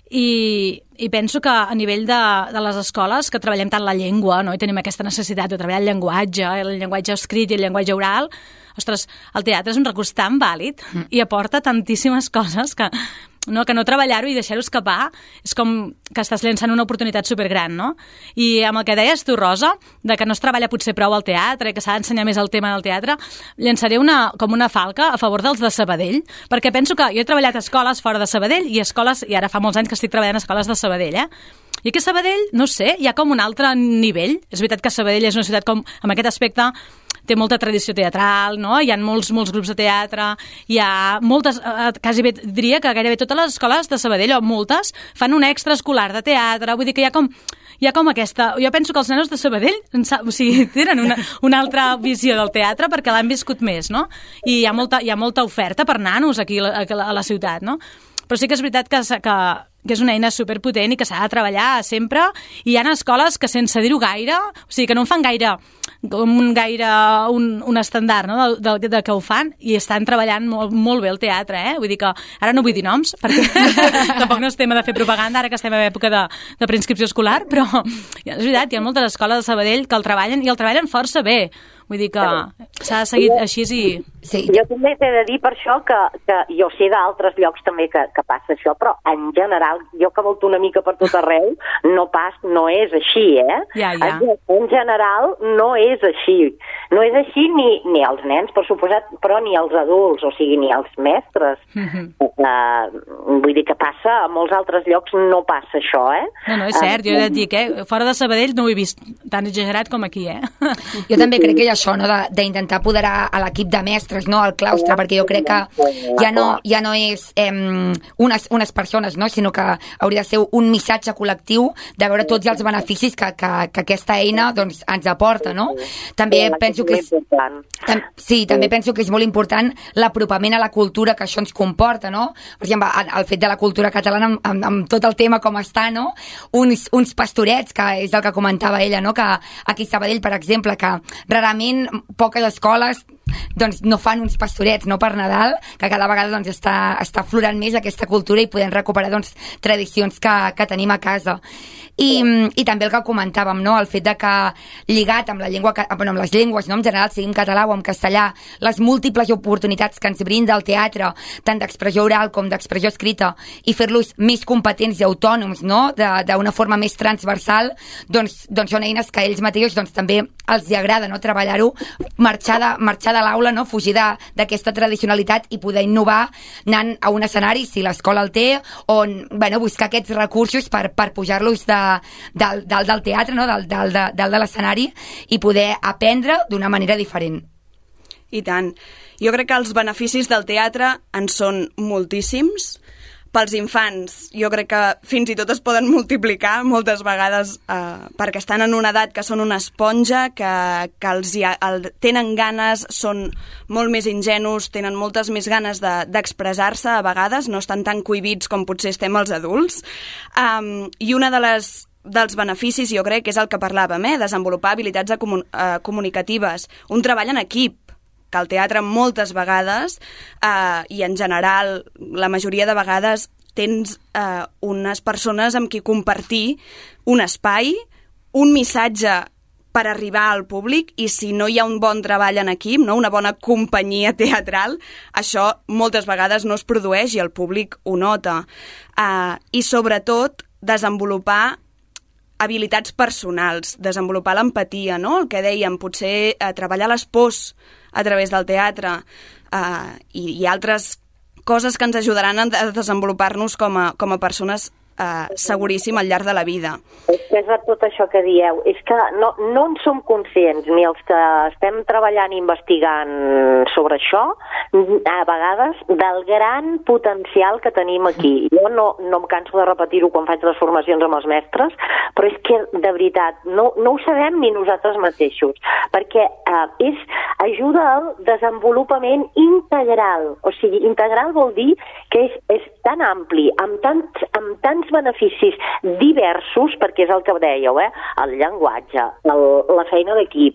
I penso que a nivell de les escoles, que treballem tant la llengua, no? I tenim aquesta necessitat de treballar el llenguatge escrit i el llenguatge oral, ostres, el teatre és un recurs tan vàlid i aporta tantíssimes coses que no treballar-ho i deixar-ho escapar és com que estàs llançant una oportunitat supergran, no? I amb el que deies tu, Rosa, de que no es treballa potser prou al teatre i que s'ha d'ensenyar més el tema del teatre, llançaré com una falca a favor dels de Sabadell, perquè penso que jo he treballat a escoles fora de Sabadell i ara fa molts anys que estic treballant a escoles de Sabadell, I aquí a Sabadell, no sé, hi ha com un altre nivell. És veritat que Sabadell és una ciutat com, amb aquest aspecte, té molta tradició teatral, no? Hi ha molts grups de teatre, hi ha moltes, quasi bé diria que gairebé totes les escoles de Sabadell, o moltes, fan un extraescolar de teatre, vull dir que hi ha com aquesta... Jo penso que els nanos de Sabadell tenen una altra visió del teatre perquè l'han viscut més, no? I hi ha molta oferta per nanos aquí a la ciutat, no? Però sí que és veritat que és una eina superpotent i que s'ha de treballar sempre, i hi ha escoles que sense dir-ho gaire, o sigui, que no en fan gaire un estàndard, no?, de que ho fan, i estan treballant molt bé el teatre, Vull dir que, ara no vull dir noms, perquè tampoc no és tema de fer propaganda, ara que estem a època de preinscripció escolar, però és veritat, hi ha moltes escoles de Sabadell que el treballen, i el treballen força bé. Vull dir que s'ha seguit així i... Sí. Jo també t'he de dir per això que jo sé d'altres llocs també que passa això, però en general, jo que volto una mica per tot arreu, no és així, Ja. En general no és així. No és així ni els nens, per suposat, però ni els adults, o sigui, ni els mestres. Vull dir que passa, a molts altres llocs no passa això, No, és cert, jo he de dir que fora de Sabadell no ho he vist tan exagerat com aquí, Jo també crec que hi ha això, no?, d'intentar apoderar a l'equip de mestres, no?, al claustre, perquè jo crec que ja no és unes persones, no?, sinó que hauria de ser un missatge col·lectiu de veure tots els beneficis que aquesta eina, doncs, ens aporta, no? També penso penso que també penso que és molt important l'apropament a la cultura que això ens comporta, no? Per exemple, el fet de la cultura catalana amb tot el tema com està, no? Uns pastorets, que és el que comentava ella, no? Que aquí a Sabadell, per exemple, que rarament poques escoles doncs no fan uns pastorets, no, per Nadal, que cada vegada doncs està aflorant més aquesta cultura i podem recuperar doncs tradicions que tenim a casa. I també el que comentàvem, no? El fet de que lligat amb la llengua, amb les llengües, no? En general, sigui en català o en castellà, les múltiples oportunitats que ens brinda el teatre, tant d'expressió oral com d'expressió escrita, i fer-los més competents i autònoms, no? D'una forma més transversal, doncs són eines que ells mateixos doncs, també els hi agrada, no? Treballar-ho, marxar de l'aula, no? Fugir d'aquesta tradicionalitat i poder innovar anant a un escenari, si l'escola el té, on buscar aquests recursos per pujar-los dalt del teatre, no? dalt de l'escenari, i poder aprendre d'una manera diferent. I tant. Jo crec que els beneficis del teatre en són moltíssims. Pels infants, jo crec que fins i tot es poden multiplicar moltes vegades perquè estan en una edat que són una esponja, que tenen ganes, són molt més ingenus, tenen moltes més ganes d'expressar-se a vegades, no estan tan cohibits com potser estem els adults. I una dels beneficis, jo crec, que és el que parlàvem, desenvolupar habilitats comunicatives, un treball en equip, que el teatre moltes vegades, i en general la majoria de vegades, tens unes persones amb qui compartir un espai, un missatge per arribar al públic, i si no hi ha un bon treball en equip, no? Una bona companyia teatral, això moltes vegades no es produeix i el públic ho nota. I sobretot desenvolupar habilitats personals, desenvolupar l'empatia, no? El que dèiem, potser treballar les pors a través del teatre i altres coses que ens ajudaran a desenvolupar-nos com a persones seguríssim al llarg de la vida. És que és tot això que dieu. És que no en som conscients, ni els que estem treballant i investigant sobre això, a vegades, del gran potencial que tenim aquí. Jo no em canso de repetir-ho quan faig les formacions amb els mestres, però és que, de veritat, no ho sabem ni nosaltres mateixos, perquè ajuda al desenvolupament integral. O sigui, integral vol dir que és tan ampli, amb tants beneficis diversos, perquè és el que dèieu, el llenguatge, la feina d'equip,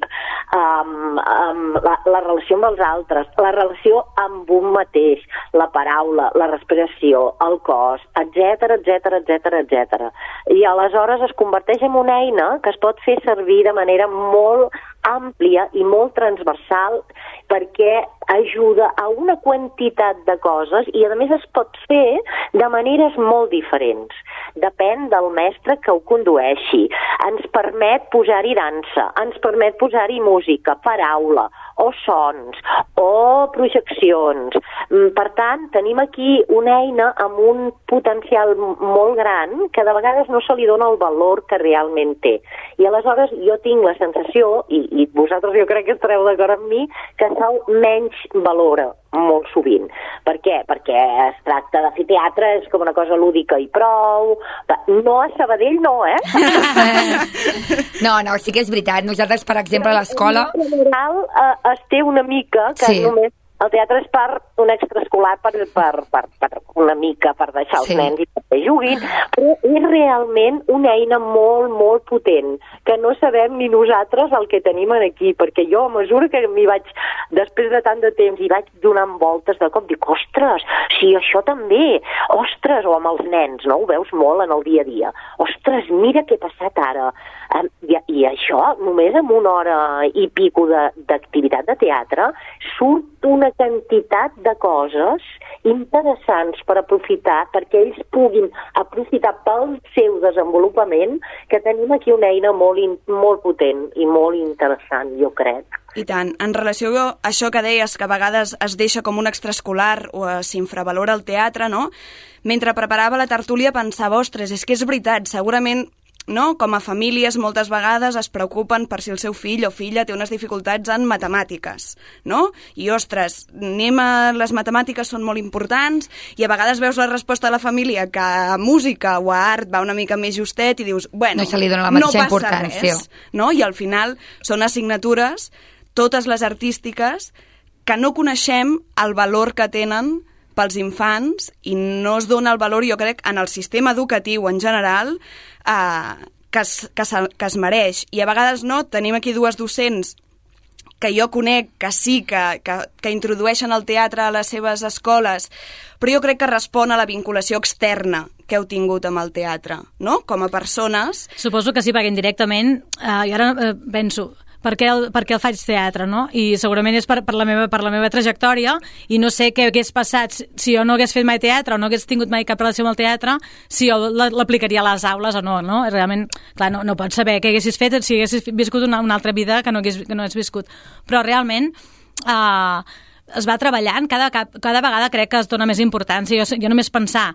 la relació amb els altres, la relació amb un mateix, la paraula, la respiració, el cos, etc. I aleshores es converteix en una eina que es pot fer servir de manera molt àmplia i molt transversal, perquè ajuda a una quantitat de coses i a més es pot fer de maneres molt diferents. Depèn del mestre que ho condueixi. Ens permet posar-hi dansa, ens permet posar-hi música, paraula, o sons, o projeccions. Per tant, tenim aquí una eina amb un potencial molt gran que de vegades no se li dona el valor que realment té. I aleshores jo tinc la sensació, i vosaltres jo crec que estareu d'acord amb mi, que se'l menys valora molt sovint. Per què? Perquè es tracta de fer teatre, és com una cosa lúdica i prou. No a Sabadell, no, No, sí que és veritat. Nosaltres, per exemple, a l'escola... En general, es té una mica que només el teatre és per un extraescolar, per una mica, per deixar els nens i perquè juguin, però és realment una eina molt, molt potent, que no sabem ni nosaltres el que tenim aquí, perquè jo, a mesura que m'hi vaig, després de tant de temps, hi vaig donant voltes de cop, dic, ostres, sí, això també, ostres, o amb els nens, no? Ho veus molt en el dia a dia, ostres, mira què ha passat ara, i això, només amb una hora i pico d'activitat de teatre, surt una quantitat de coses interessants per aprofitar, perquè ells puguin aprofitar pel seu desenvolupament, que tenim aquí una eina molt potent i molt interessant, jo crec. I tant. En relació a això que deies, que a vegades es deixa com un extraescolar o s'infravalora el teatre, no? Mentre preparava la tertúlia pensava, ostres, és que és veritat, segurament... No? Com a famílies moltes vegades es preocupen per si el seu fill o filla té unes dificultats en matemàtiques, no? I ostres, les matemàtiques són molt importants i a vegades veus la resposta de la família que a música o a art va una mica més justet i dius, bueno, no se li dona la mateixa importància. Res, no? I al final són assignatures totes les artístiques, que no coneixem el valor que tenen pels infants i no es dona el valor, jo crec, en el sistema educatiu en general que es mereix. I a vegades no, tenim aquí dues docents que jo conec que sí, que introdueixen el teatre a les seves escoles, però jo crec que respon a la vinculació externa que heu tingut amb el teatre, no? Com a persones. Suposo que sí, perquè indirectament, jo ara penso, per què el faig teatre, no? I segurament és per la meva trajectòria i no sé què hagués passat si jo no hagués fet mai teatre o no hagués tingut mai cap relació amb el teatre, si jo l'aplicaria a les aules o no, no? Realment, clar, no pots saber què haguessis fet si haguessis viscut una altra vida que no has viscut. Però realment es va treballant, cada vegada crec que es dona més importància. Jo només pensar,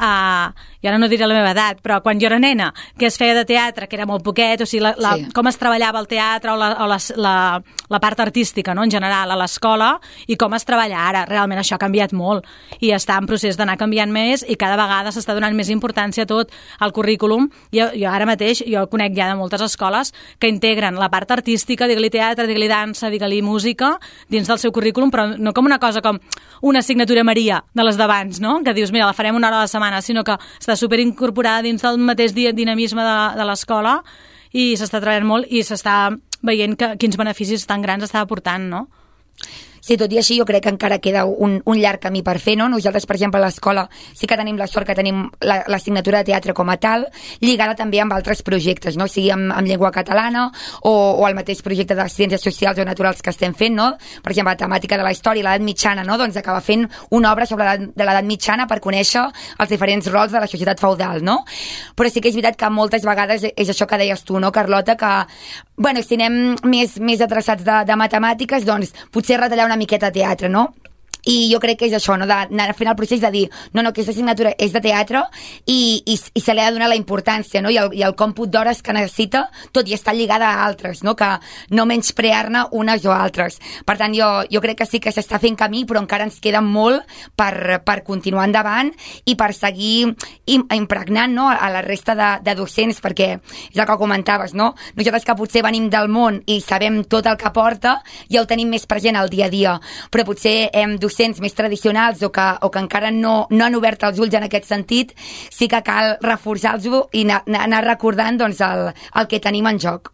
jo ara no diré la meva edat, però quan jo era nena, que es feia de teatre, que era molt poquet, o sigui, com es treballava el teatre o la part artística, no?, en general, a l'escola, i com es treballa ara. Realment això ha canviat molt i està en procés d'anar canviant més i cada vegada s'està donant més importància a tot el currículum. Jo ara mateix, jo conec ja de moltes escoles que integren la part artística, digue-li teatre, digue-li dansa, digue-li música, dins del seu currículum, però no com una cosa com una assignatura Maria de les d'abans, no?, que dius, mira, la farem una hora a la setmana, sinó que està superincorporada dins del mateix dinamisme de l'escola i s'està treballant molt i s'està veient quins beneficis tan grans està aportant, no? Sí, tot i així jo crec que encara queda un llarg camí per fer, no? Nosaltres, per exemple, a l'escola sí que tenim la sort que tenim l'assignatura de teatre com a tal, lligada també amb altres projectes, no? Sigui amb llengua catalana o el mateix projecte de ciències socials o naturals que estem fent, no? Per exemple, la temàtica de la història i l'edat mitjana, no? Doncs acaba fent una obra sobre l'edat mitjana per conèixer els diferents rols de la societat feudal, no? Però sí que és veritat que moltes vegades és això que deies tu, no, Carlota, que, bueno, si anem més adreçats de matemàtiques, doncs potser retallar una miqueta de teatre, no? I jo crec que és això, no? D'anar fent el procés de dir no, aquesta assignatura és de teatre i se li ha de donar la importància, no? I el còmput d'hores que necessita, tot i estar lligada a altres, no? Que no menysprear-ne unes o altres. Per tant, jo crec que sí que s'està fent camí, però encara ens queda molt per continuar endavant i per seguir impregnant, no?, a la resta de docents, perquè és el que comentaves, no? Nosaltres que potser venim del món i sabem tot el que porta, ja ho tenim més present al dia a dia, però potser docents més tradicionals o que encara no han obert els ulls en aquest sentit, sí que cal reforçar-los i anar recordant doncs, el que tenim en joc.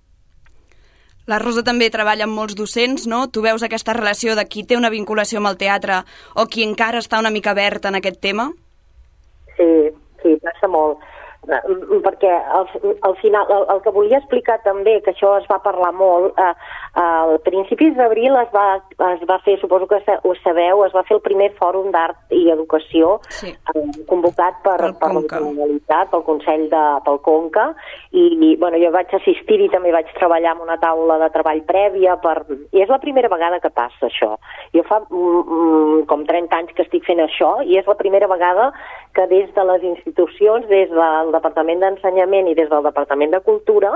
La Rosa també treballa amb molts docents, no? Tu veus aquesta relació de qui té una vinculació amb el teatre o qui encara està una mica verd en aquest tema? Sí, passa molt. Perquè al final el que volia explicar també, que això es va parlar molt, al principis d'abril es va fer, suposo que ho sabeu, es va fer el primer fòrum d'art i educació, sí, convocat per la Generalitat, pel Consell pel Conca, i bueno, jo vaig assistir i també vaig treballar en una taula de treball prèvia i és la primera vegada que passa això. Jo fa com 30 anys que estic fent això i és la primera vegada que des de les institucions, des del Departament d'Ensenyament i des del Departament de Cultura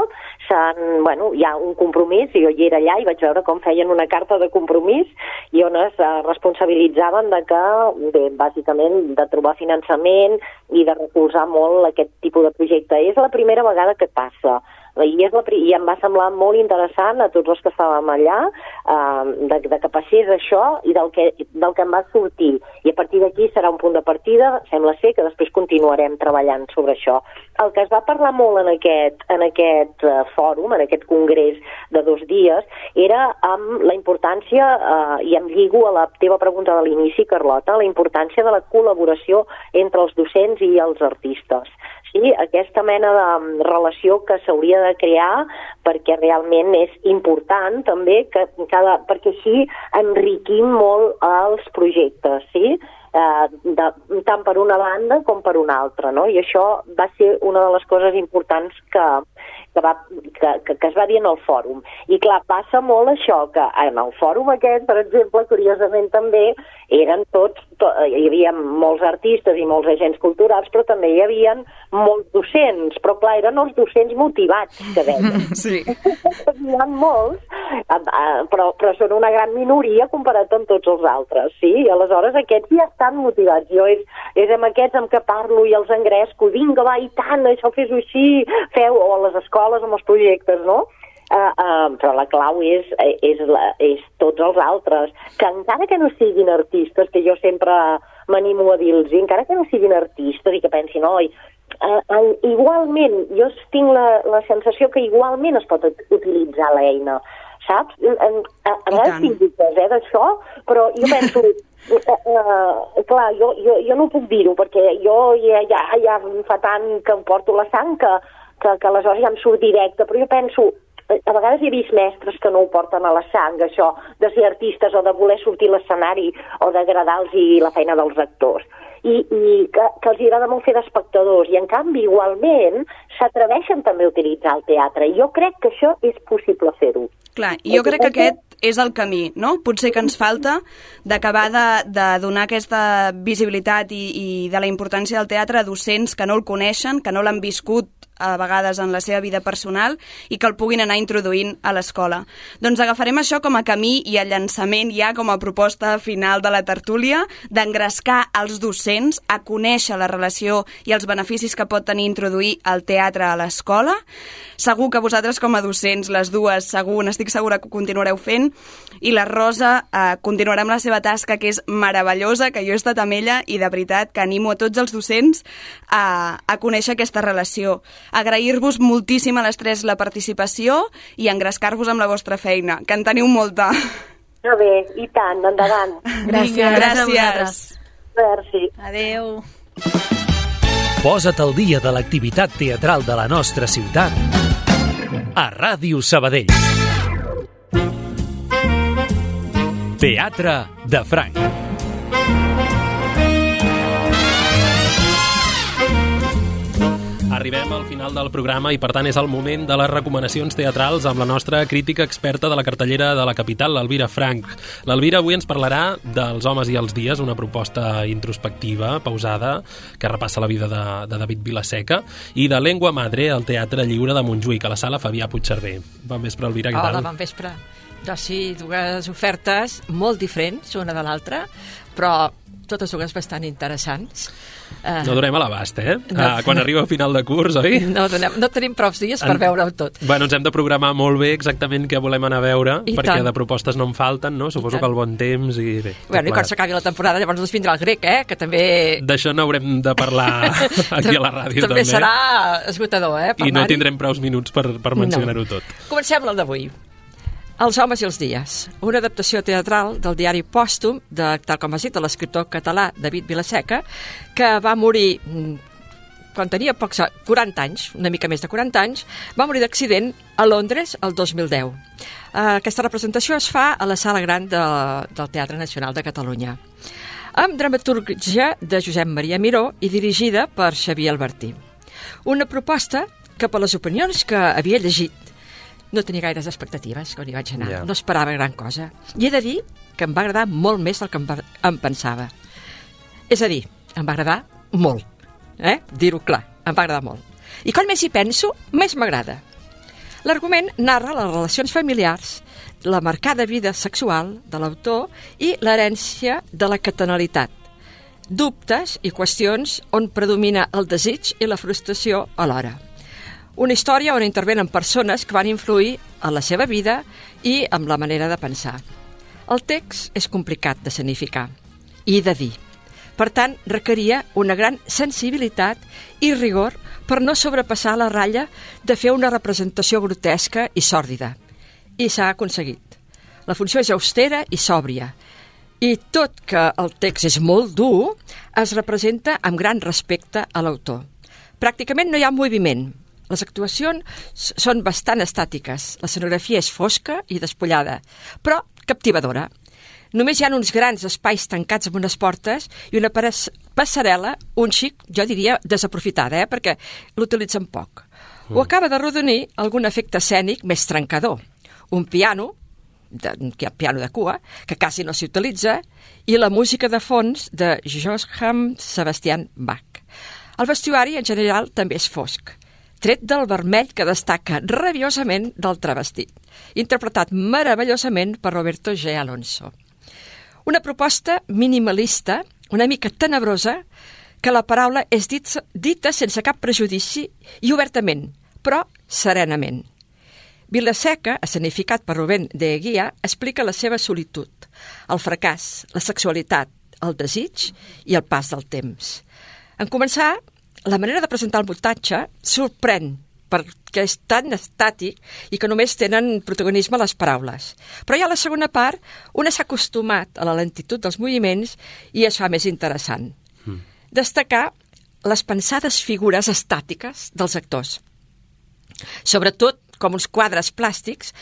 hi ha un compromís, i jo hi era allà i vaig veure com feien una carta de compromís i on es responsabilitzaven de que, bé, bàsicament de trobar finançament i de recolzar molt aquest tipus de projecte. És la primera vegada que passa. I em va semblar molt interessant a tots els que estàvem allà de que passés això i del que em va sortir. I a partir d'aquí serà un punt de partida, sembla ser que després continuarem treballant sobre això. El que es va parlar molt en aquest fòrum, en aquest congrés de 2 dies, era amb la importància, i em lligo a la teva pregunta de l'inici, Carlota, la importància de la col·laboració entre els docents i els artistes. Sí, aquesta mena de relació que s'hauria de crear perquè realment és important també perquè així enriquim molt els projectes, sí? Tant per una banda com per una altra, no? I això va ser una de les coses importants que es va dir en el fòrum. I clar, passa molt això, que en el fòrum aquest, per exemple, curiosament també, eren hi havia molts artistes i molts agents culturals, però també hi havia molts docents, però clar, eren els docents motivats, que deien. Sí. Hi ha molts, però són una gran minoria comparat amb tots els altres, sí? I aleshores aquests ja estan motivats. Jo és amb aquests amb què parlo i els engresco, vinga, va, i tant, això fes-ho així, feu, o a les escoles amb els projectes, no? Però la clau és tots els altres, que encara que no siguin artistes, que jo sempre m'animo a dir-los, encara que no siguin artistes i que pensin, igualment, jo tinc la sensació que igualment es pot utilitzar l'eina, saps? A vegades tinc dubtes d'això, però jo penso, clar, jo no puc dir-ho, perquè jo ja fa tant que em porto la sang que aleshores ja em surt directe, però jo penso, a vegades he vist mestres que no ho porten a la sang, això, de ser artistes o de voler sortir a l'escenari o d'agradar-los la feina dels actors. I que els agrada molt fer d'espectadors, i en canvi igualment s'atreveixen també a utilitzar el teatre. Jo crec que això és possible fer-ho. Clar, i jo crec que aquest és el camí, no? Potser que ens falta d'acabar de donar aquesta visibilitat i de la importància del teatre a docents que no el coneixen, que no l'han viscut a vegades en la seva vida personal i que el puguin anar introduint a l'escola. Doncs agafarem això com a camí i el llançament ja com a proposta final de la tertúlia, d'engrescar els docents a conèixer la relació i els beneficis que pot tenir introduir el teatre a l'escola. Segur que vosaltres com a docents, les dues, n'estic segura que ho continuareu fent, i la Rosa continuarà amb la seva tasca, que és meravellosa, que jo he estat amb ella i de veritat que animo a tots els docents a conèixer aquesta relació. Agrair-vos moltíssim a les tres la participació i engrescar-vos amb la vostra feina, que en teniu molta. No bé, i tant, endavant. Gràcies. Merci. Adéu. Posa't al dia de l'activitat teatral de la nostra ciutat a Ràdio Sabadell. Teatre de Franc. Arribem al final del programa i, per tant, és el moment de les recomanacions teatrals amb la nostra crítica experta de la cartellera de la capital, l'Elvira Franch. L'Elvira avui ens parlarà dels Homes i els dies, una proposta introspectiva, pausada, que repassa la vida de David Vilaseca, i de Lengua Madre, al Teatre Lliure de Montjuïc, a la sala Fabià Puigcerver. Bon vespre, Elvira, què tal? Hola, bon vespre. Doncs sí, dues ofertes molt diferents una de l'altra, però totes dues bastant interessants. No donem a l'abast, quan arriba a final de curs, oi? No tenim prou dies per veure-ho tot. Bueno, ens hem de programar molt bé exactament què volem anar a veure, perquè de propostes no en falten, no? Suposo que el bon temps i bé. Bueno, i quan s'acabi la temporada llavors ens vindrà el grec, que també... D'això n'haurem de parlar aquí a la ràdio, també. També serà esgotador, I no tindrem prous minuts per mencionar-ho tot. Comencem el d'avui. Els homes i els dies, una adaptació teatral del diari pòstum, tal com has dit, de l'escriptor català David Vilaseca, que va morir quan tenia 40 anys, una mica més de 40 anys, va morir d'accident a Londres el 2010. Aquesta representació es fa a la Sala Gran del Teatre Nacional de Catalunya, amb dramaturgia de Josep Maria Miró i dirigida per Xavier Albertí. Una proposta que, per les opinions que havia llegit, no tenia gaires expectatives quan hi vaig anar. No esperava gran cosa. I he de dir que em va agradar molt més del que em pensava. És a dir, em va agradar molt. Dir-ho clar, em va agradar molt. I quan més hi penso, més m'agrada. L'argument narra les relacions familiars, la marcada vida sexual de l'autor i l'herència de la catenalitat. Dubtes i qüestions on predomina el desig i la frustració alhora. Una història on intervenen persones que van influir en la seva vida i amb la manera de pensar. El text és complicat de significar i de dir. Per tant, requeria una gran sensibilitat i rigor per no sobrepassar la ratlla de fer una representació grotesca i sòrdida. I s'ha aconseguit. La funció és austera i sòbria. I tot que el text és molt dur, es representa amb gran respecte a l'autor. Pràcticament no hi ha moviment. Les actuacions són bastant estàtiques, l'escenografia és fosca i despullada, però captivadora. Només hi ha uns grans espais tancats amb unes portes i una passarel·la, un xic, jo diria, desaprofitada, perquè l'utilitzen poc. Ho acaba de rodonir algun efecte escènic més trencador. Un piano de cua, que quasi no s'utilitza, i la música de fons de Johann Sebastian Bach. El vestuari, en general, també és fosc, tret del vermell que destaca rabiosament del travestit, interpretat meravellosament per Roberto G. Alonso. Una proposta minimalista, una mica tenebrosa, que la paraula és dita sense cap prejudici i obertament, però serenament. Vilaseca, escenificat per Rubén de Guia, explica la seva solitud, el fracàs, la sexualitat, el desig i el pas del temps. En començar, la manera de presentar el muntatge sorprèn perquè és tan estàtic i que només tenen protagonisme les paraules. Però ja a la segona part, un s'ha acostumat a la lentitud dels moviments i es fa més interessant. Destacar les pensades figures estàtiques dels actors. Sobretot com uns quadres plàstics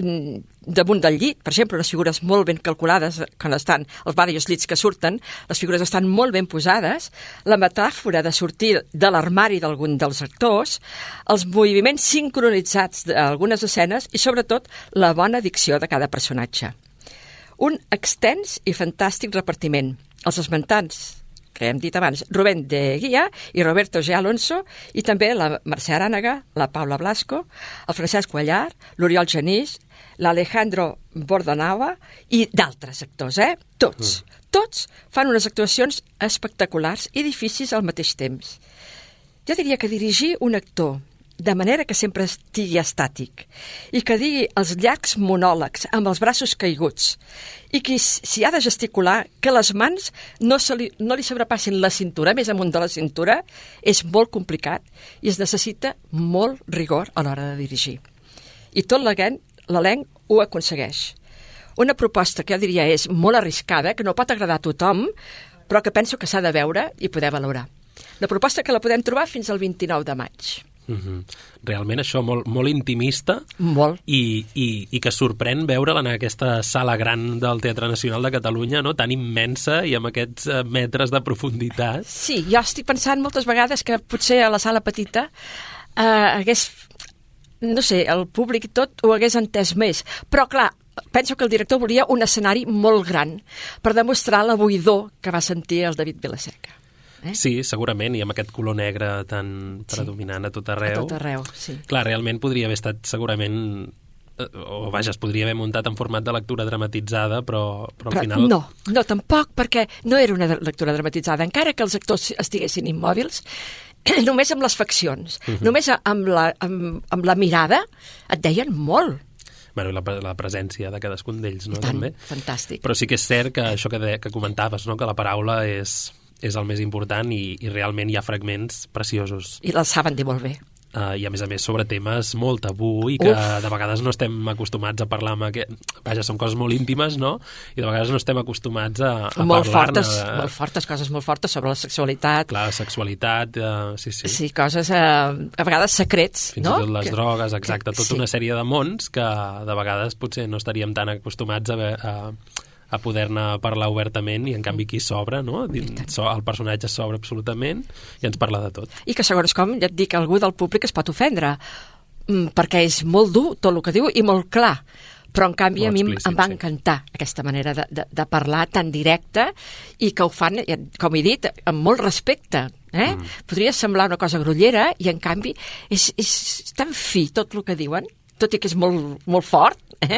damunt del llit, per exemple, unes figures molt ben calculades, quan estan els diversos llits que surten, les figures estan molt ben posades, la metàfora de sortir de l'armari d'algun dels actors, els moviments sincronitzats d'algunes escenes i, sobretot, la bona dicció de cada personatge. Un extens i fantàstic repartiment. Els esmentants que hem dit abans, Rubén de Guia i Roberto G. Alonso, i també la Mercè Arànega, la Paula Blasco, el Francesc Guallar, l'Oriol Genís, l'Alejandro Bordanava i d'altres actors, Tots. Tots fan unes actuacions espectaculars i difícils al mateix temps. Jo diria que dirigir un actor de manera que sempre estigui estàtic i que digui els llargs monòlegs amb els braços caiguts i que si ha de gesticular que les mans no li sobrepassin la cintura, més amunt de la cintura, és molt complicat i es necessita molt rigor a l'hora de dirigir. I tot l'elenc ho aconsegueix. Una proposta que jo diria és molt arriscada, que no pot agradar a tothom, però que penso que s'ha de veure i poder valorar. La proposta que la podem trobar fins al 29 de maig. Realment això molt intimista molt. I que sorprèn veure'l en aquesta sala gran del Teatre Nacional de Catalunya, no? Tan immensa i amb aquests metres de profunditat. Sí, jo estic pensant moltes vegades que potser a la sala petita hagués, no sé, el públic i tot ho hagués entès més, però clar, penso que el director volia un escenari molt gran per demostrar la buidor que va sentir el David Vilaseca. Sí, segurament, i amb aquest color negre tan predominant a tot arreu. A tot arreu, sí. Clar, realment podria haver estat segurament o vaja, es podria haver muntat en format de lectura dramatitzada, però al final... No, tampoc, perquè no era una lectura dramatitzada. Encara que els actors estiguessin immòbils, només amb les faccions, només amb la mirada, et deien molt. Bueno, la presència de cadascun d'ells, no? Tant, també. Fantàstic. Però sí que és cert que això que comentaves, no? Que la paraula és el més important i realment hi ha fragments preciosos. I els saben dir molt bé. I a més sobre temes molt tabú i que de vegades no estem acostumats a parlar amb vaja, són coses molt íntimes, no? I de vegades no estem acostumats a parlar-ne. Molt fortes, coses molt fortes sobre la sexualitat. Clar, la sexualitat, sí. Sí, coses a vegades secrets, fins no? Fins i tot les drogues, exacte, tota una sèrie de mons que de vegades potser no estaríem tan acostumats a poder-ne parlar obertament i en canvi aquí s'obre, no? El personatge s'obre absolutament i ens parla de tot. I que segons com, ja et dic, algú del públic es pot ofendre perquè és molt dur tot el que diu i molt clar, però en canvi a mi em va encantar aquesta manera de parlar tan directa i que ho fan, com he dit, amb molt respecte. Podria semblar una cosa grollera i en canvi és tan fi tot el que diuen, tot i que és molt, molt fort,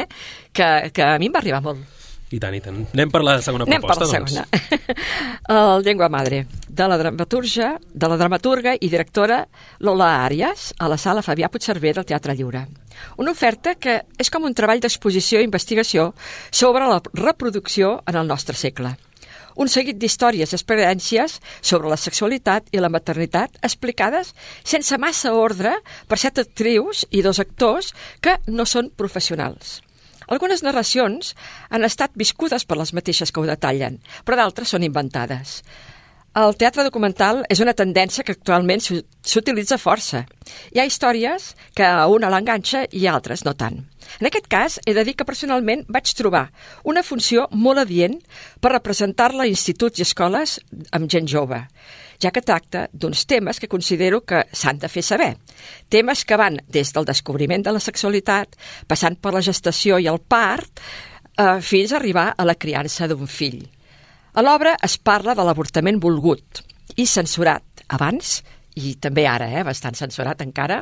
que a mi em va arribar molt. I tant. Anem per la segona proposta, doncs. Anem per la segona. El Llengua Madre, de la dramaturga i directora Lola Arias, a la sala Fabià Puigcerver del Teatre Lliure. Una oferta que és com un treball d'exposició i investigació sobre la reproducció en el nostre segle. Un seguit d'històries i experiències sobre la sexualitat i la maternitat explicades sense massa ordre per 7 actrius i 2 actors que no són professionals. Algunes narracions han estat viscudes per les mateixes que ho detallen, però d'altres són inventades. El teatre documental és una tendència que actualment s'utilitza força. Hi ha històries que a una l'enganxa i a altres no tant. En aquest cas, he de dir que personalment vaig trobar una funció molt adient per representar-la a instituts i escoles amb gent jove, ja que tracta d'uns temes que considero que s'han de fer saber. Temes que van des del descobriment de la sexualitat, passant per la gestació i el part, fins a arribar a la criança d'un fill. A l'obra es parla de l'avortament volgut i censurat abans, i també ara, bastant censurat encara,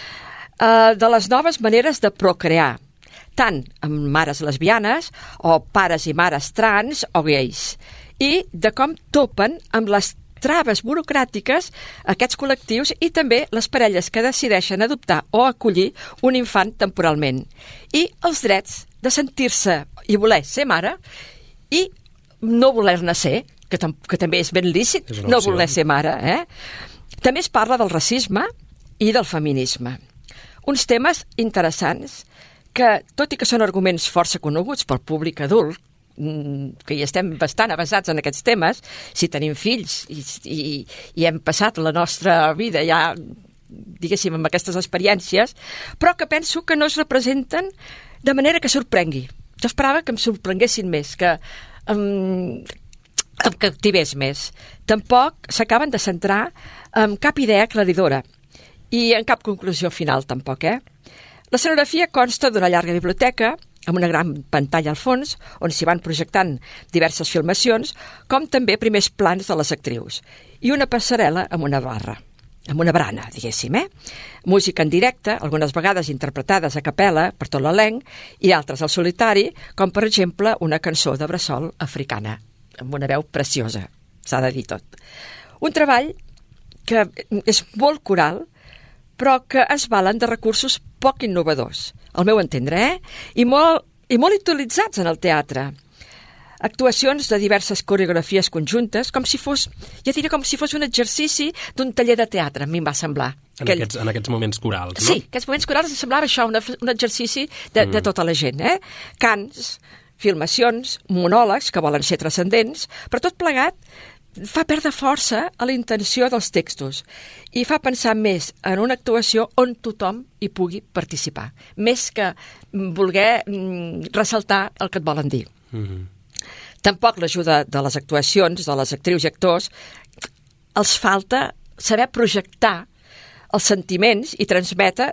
de les noves maneres de procrear, tant amb mares lesbianes o pares i mares trans o gais, i de com topen amb les traves burocràtiques a aquests col·lectius i també les parelles que decideixen adoptar o acollir un infant temporalment. I els drets de sentir-se i voler ser mare i no voler-ne ser, que també és ben lícit, no voler ser mare. També es parla del racisme i del feminisme. Uns temes interessants que, tot i que són arguments força coneguts pel públic adult, que hi estem bastant avesats en aquests temes, si tenim fills i hem passat la nostra vida ja, diguéssim, amb aquestes experiències, però que penso que no es representen de manera que sorprengui. Jo esperava que em sorprenguessin més, que em captivés més. Tampoc s'acaben de centrar en cap idea aclaridora i en cap conclusió final, tampoc, L'escenografia consta d'una llarga biblioteca, amb una gran pantalla al fons, on s'hi van projectant diverses filmacions, com també primers plans de les actrius, i una passarel·la amb una barana, diguéssim, Música en directe, algunes vegades interpretades a capella per tot l'elenc, i altres al solitari, com per exemple una cançó de bressol africana, amb una veu preciosa, s'ha de dir tot. Un treball que és molt coral, però que es valen de recursos poc innovadors, al meu entendre, i molt utilitzats en el teatre. Actuacions de diverses coreografies conjuntes, com si fos un exercici d'un taller de teatre, a mi em va semblar. En aquests moments corals, no? Sí, aquests moments corals em semblava això, un exercici de tota la gent, Cants, filmacions, monòlegs que volen ser transcendents, però tot plegat fa perdre força a la intenció dels textos i fa pensar més en una actuació on tothom hi pugui participar, més que voler ressaltar el que et volen dir. Tampoc l'ajuda de les actuacions, de les actrius i actors, els falta saber projectar els sentiments i transmetre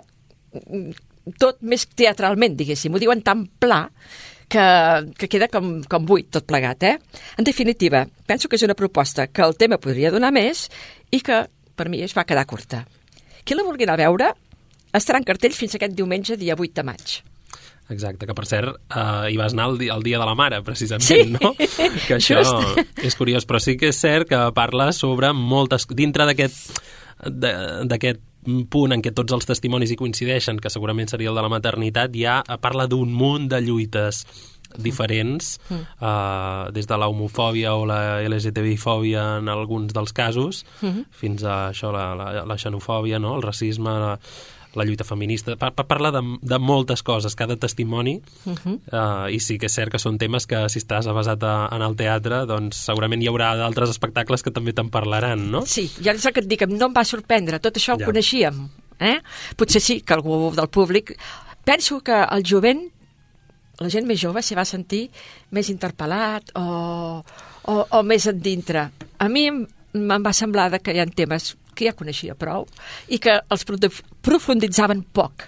tot més teatralment, diguéssim. Ho diuen tan pla que queda com buit tot plegat, En definitiva, penso que és una proposta que el tema podria donar més i que, per mi, es va quedar curta. Qui la vulgui anar a veure estarà en cartell fins aquest diumenge, dia 8 de maig. Exacte, que per cert, hi vas anar el dia de la mare, precisament, no? Que això és curiós, però sí que és cert que parla sobre moltes... Dintre d'aquest punt en què tots els testimonis hi coincideixen, que segurament seria el de la maternitat, ja parla d'un munt de lluites diferents, des de la homofòbia o la LGTBI-fòbia en alguns dels casos, fins a això, la xenofòbia, no? El racisme, la lluita feminista, parla de moltes coses, cada testimoni, i sí que és cert que són temes que si estàs avesat en el teatre, doncs segurament hi haurà d'altres espectacles que també te'n parlaran, no? Sí, ja és el que et dic, no em va sorprendre, tot això ho coneixíem, Potser sí que algú del públic... Penso que el jovent, la gent més jove, s'hi va sentir més interpel·lat o més endintre. A mi me'n va semblar que hi ha temes que ja coneixia prou i que els profunditzaven poc.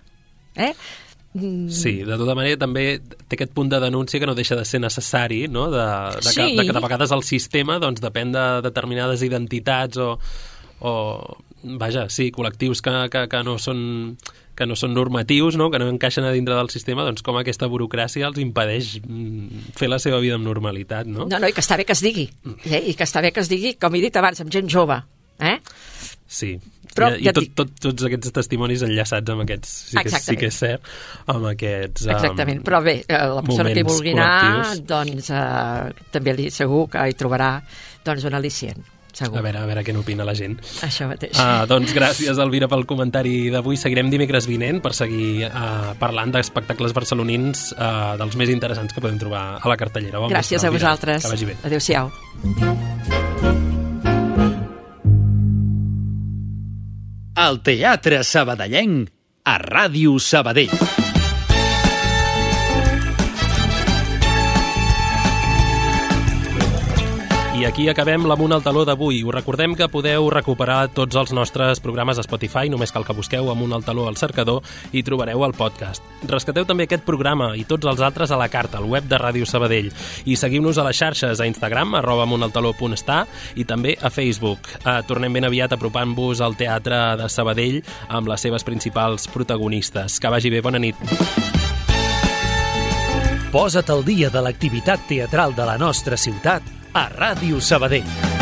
Sí, de tota manera també té aquest punt de denúncia que no deixa de ser necessari, no? Que de vegades el sistema doncs, depèn de determinades identitats o vaja, sí, col·lectius que no són normatius, no? Que no encaixen a dintre del sistema, doncs com aquesta burocràcia els impedeix fer la seva vida amb normalitat, no? No, i que està bé que es digui. I que està bé que es digui, com he dit abans, amb gent jove. Sí, però, i tots aquests testimonis enllaçats amb aquests, sí que és cert, amb aquests exactament, però bé, la persona que hi vulgui anar, doncs també segur que hi trobarà un al·licient. Segur. A veure què n'opina la gent. Això mateix. Doncs gràcies, Elvira, pel comentari d'avui. Seguirem dimecres vinent per seguir parlant d'espectacles barcelonins dels més interessants que podem trobar a la cartellera. Gràcies a vosaltres. Que vagi bé. Adéu-siau. El Teatre Sabadellenc a Ràdio Sabadell. I aquí acabem l'Amunt al Taló d'avui. Us recordem que podeu recuperar tots els nostres programes a Spotify, només cal que busqueu Amunt al Taló al cercador i trobareu el podcast. Rescateu també aquest programa i tots els altres a la carta, al web de Ràdio Sabadell. I seguiu-nos a les xarxes, a Instagram, @amuntaltaló.està, i també a Facebook. Tornem ben aviat apropant-vos al Teatre de Sabadell amb les seves principals protagonistes. Que vagi bé, bona nit. Posa't al dia de l'activitat teatral de la nostra ciutat a Ràdio Sabadell.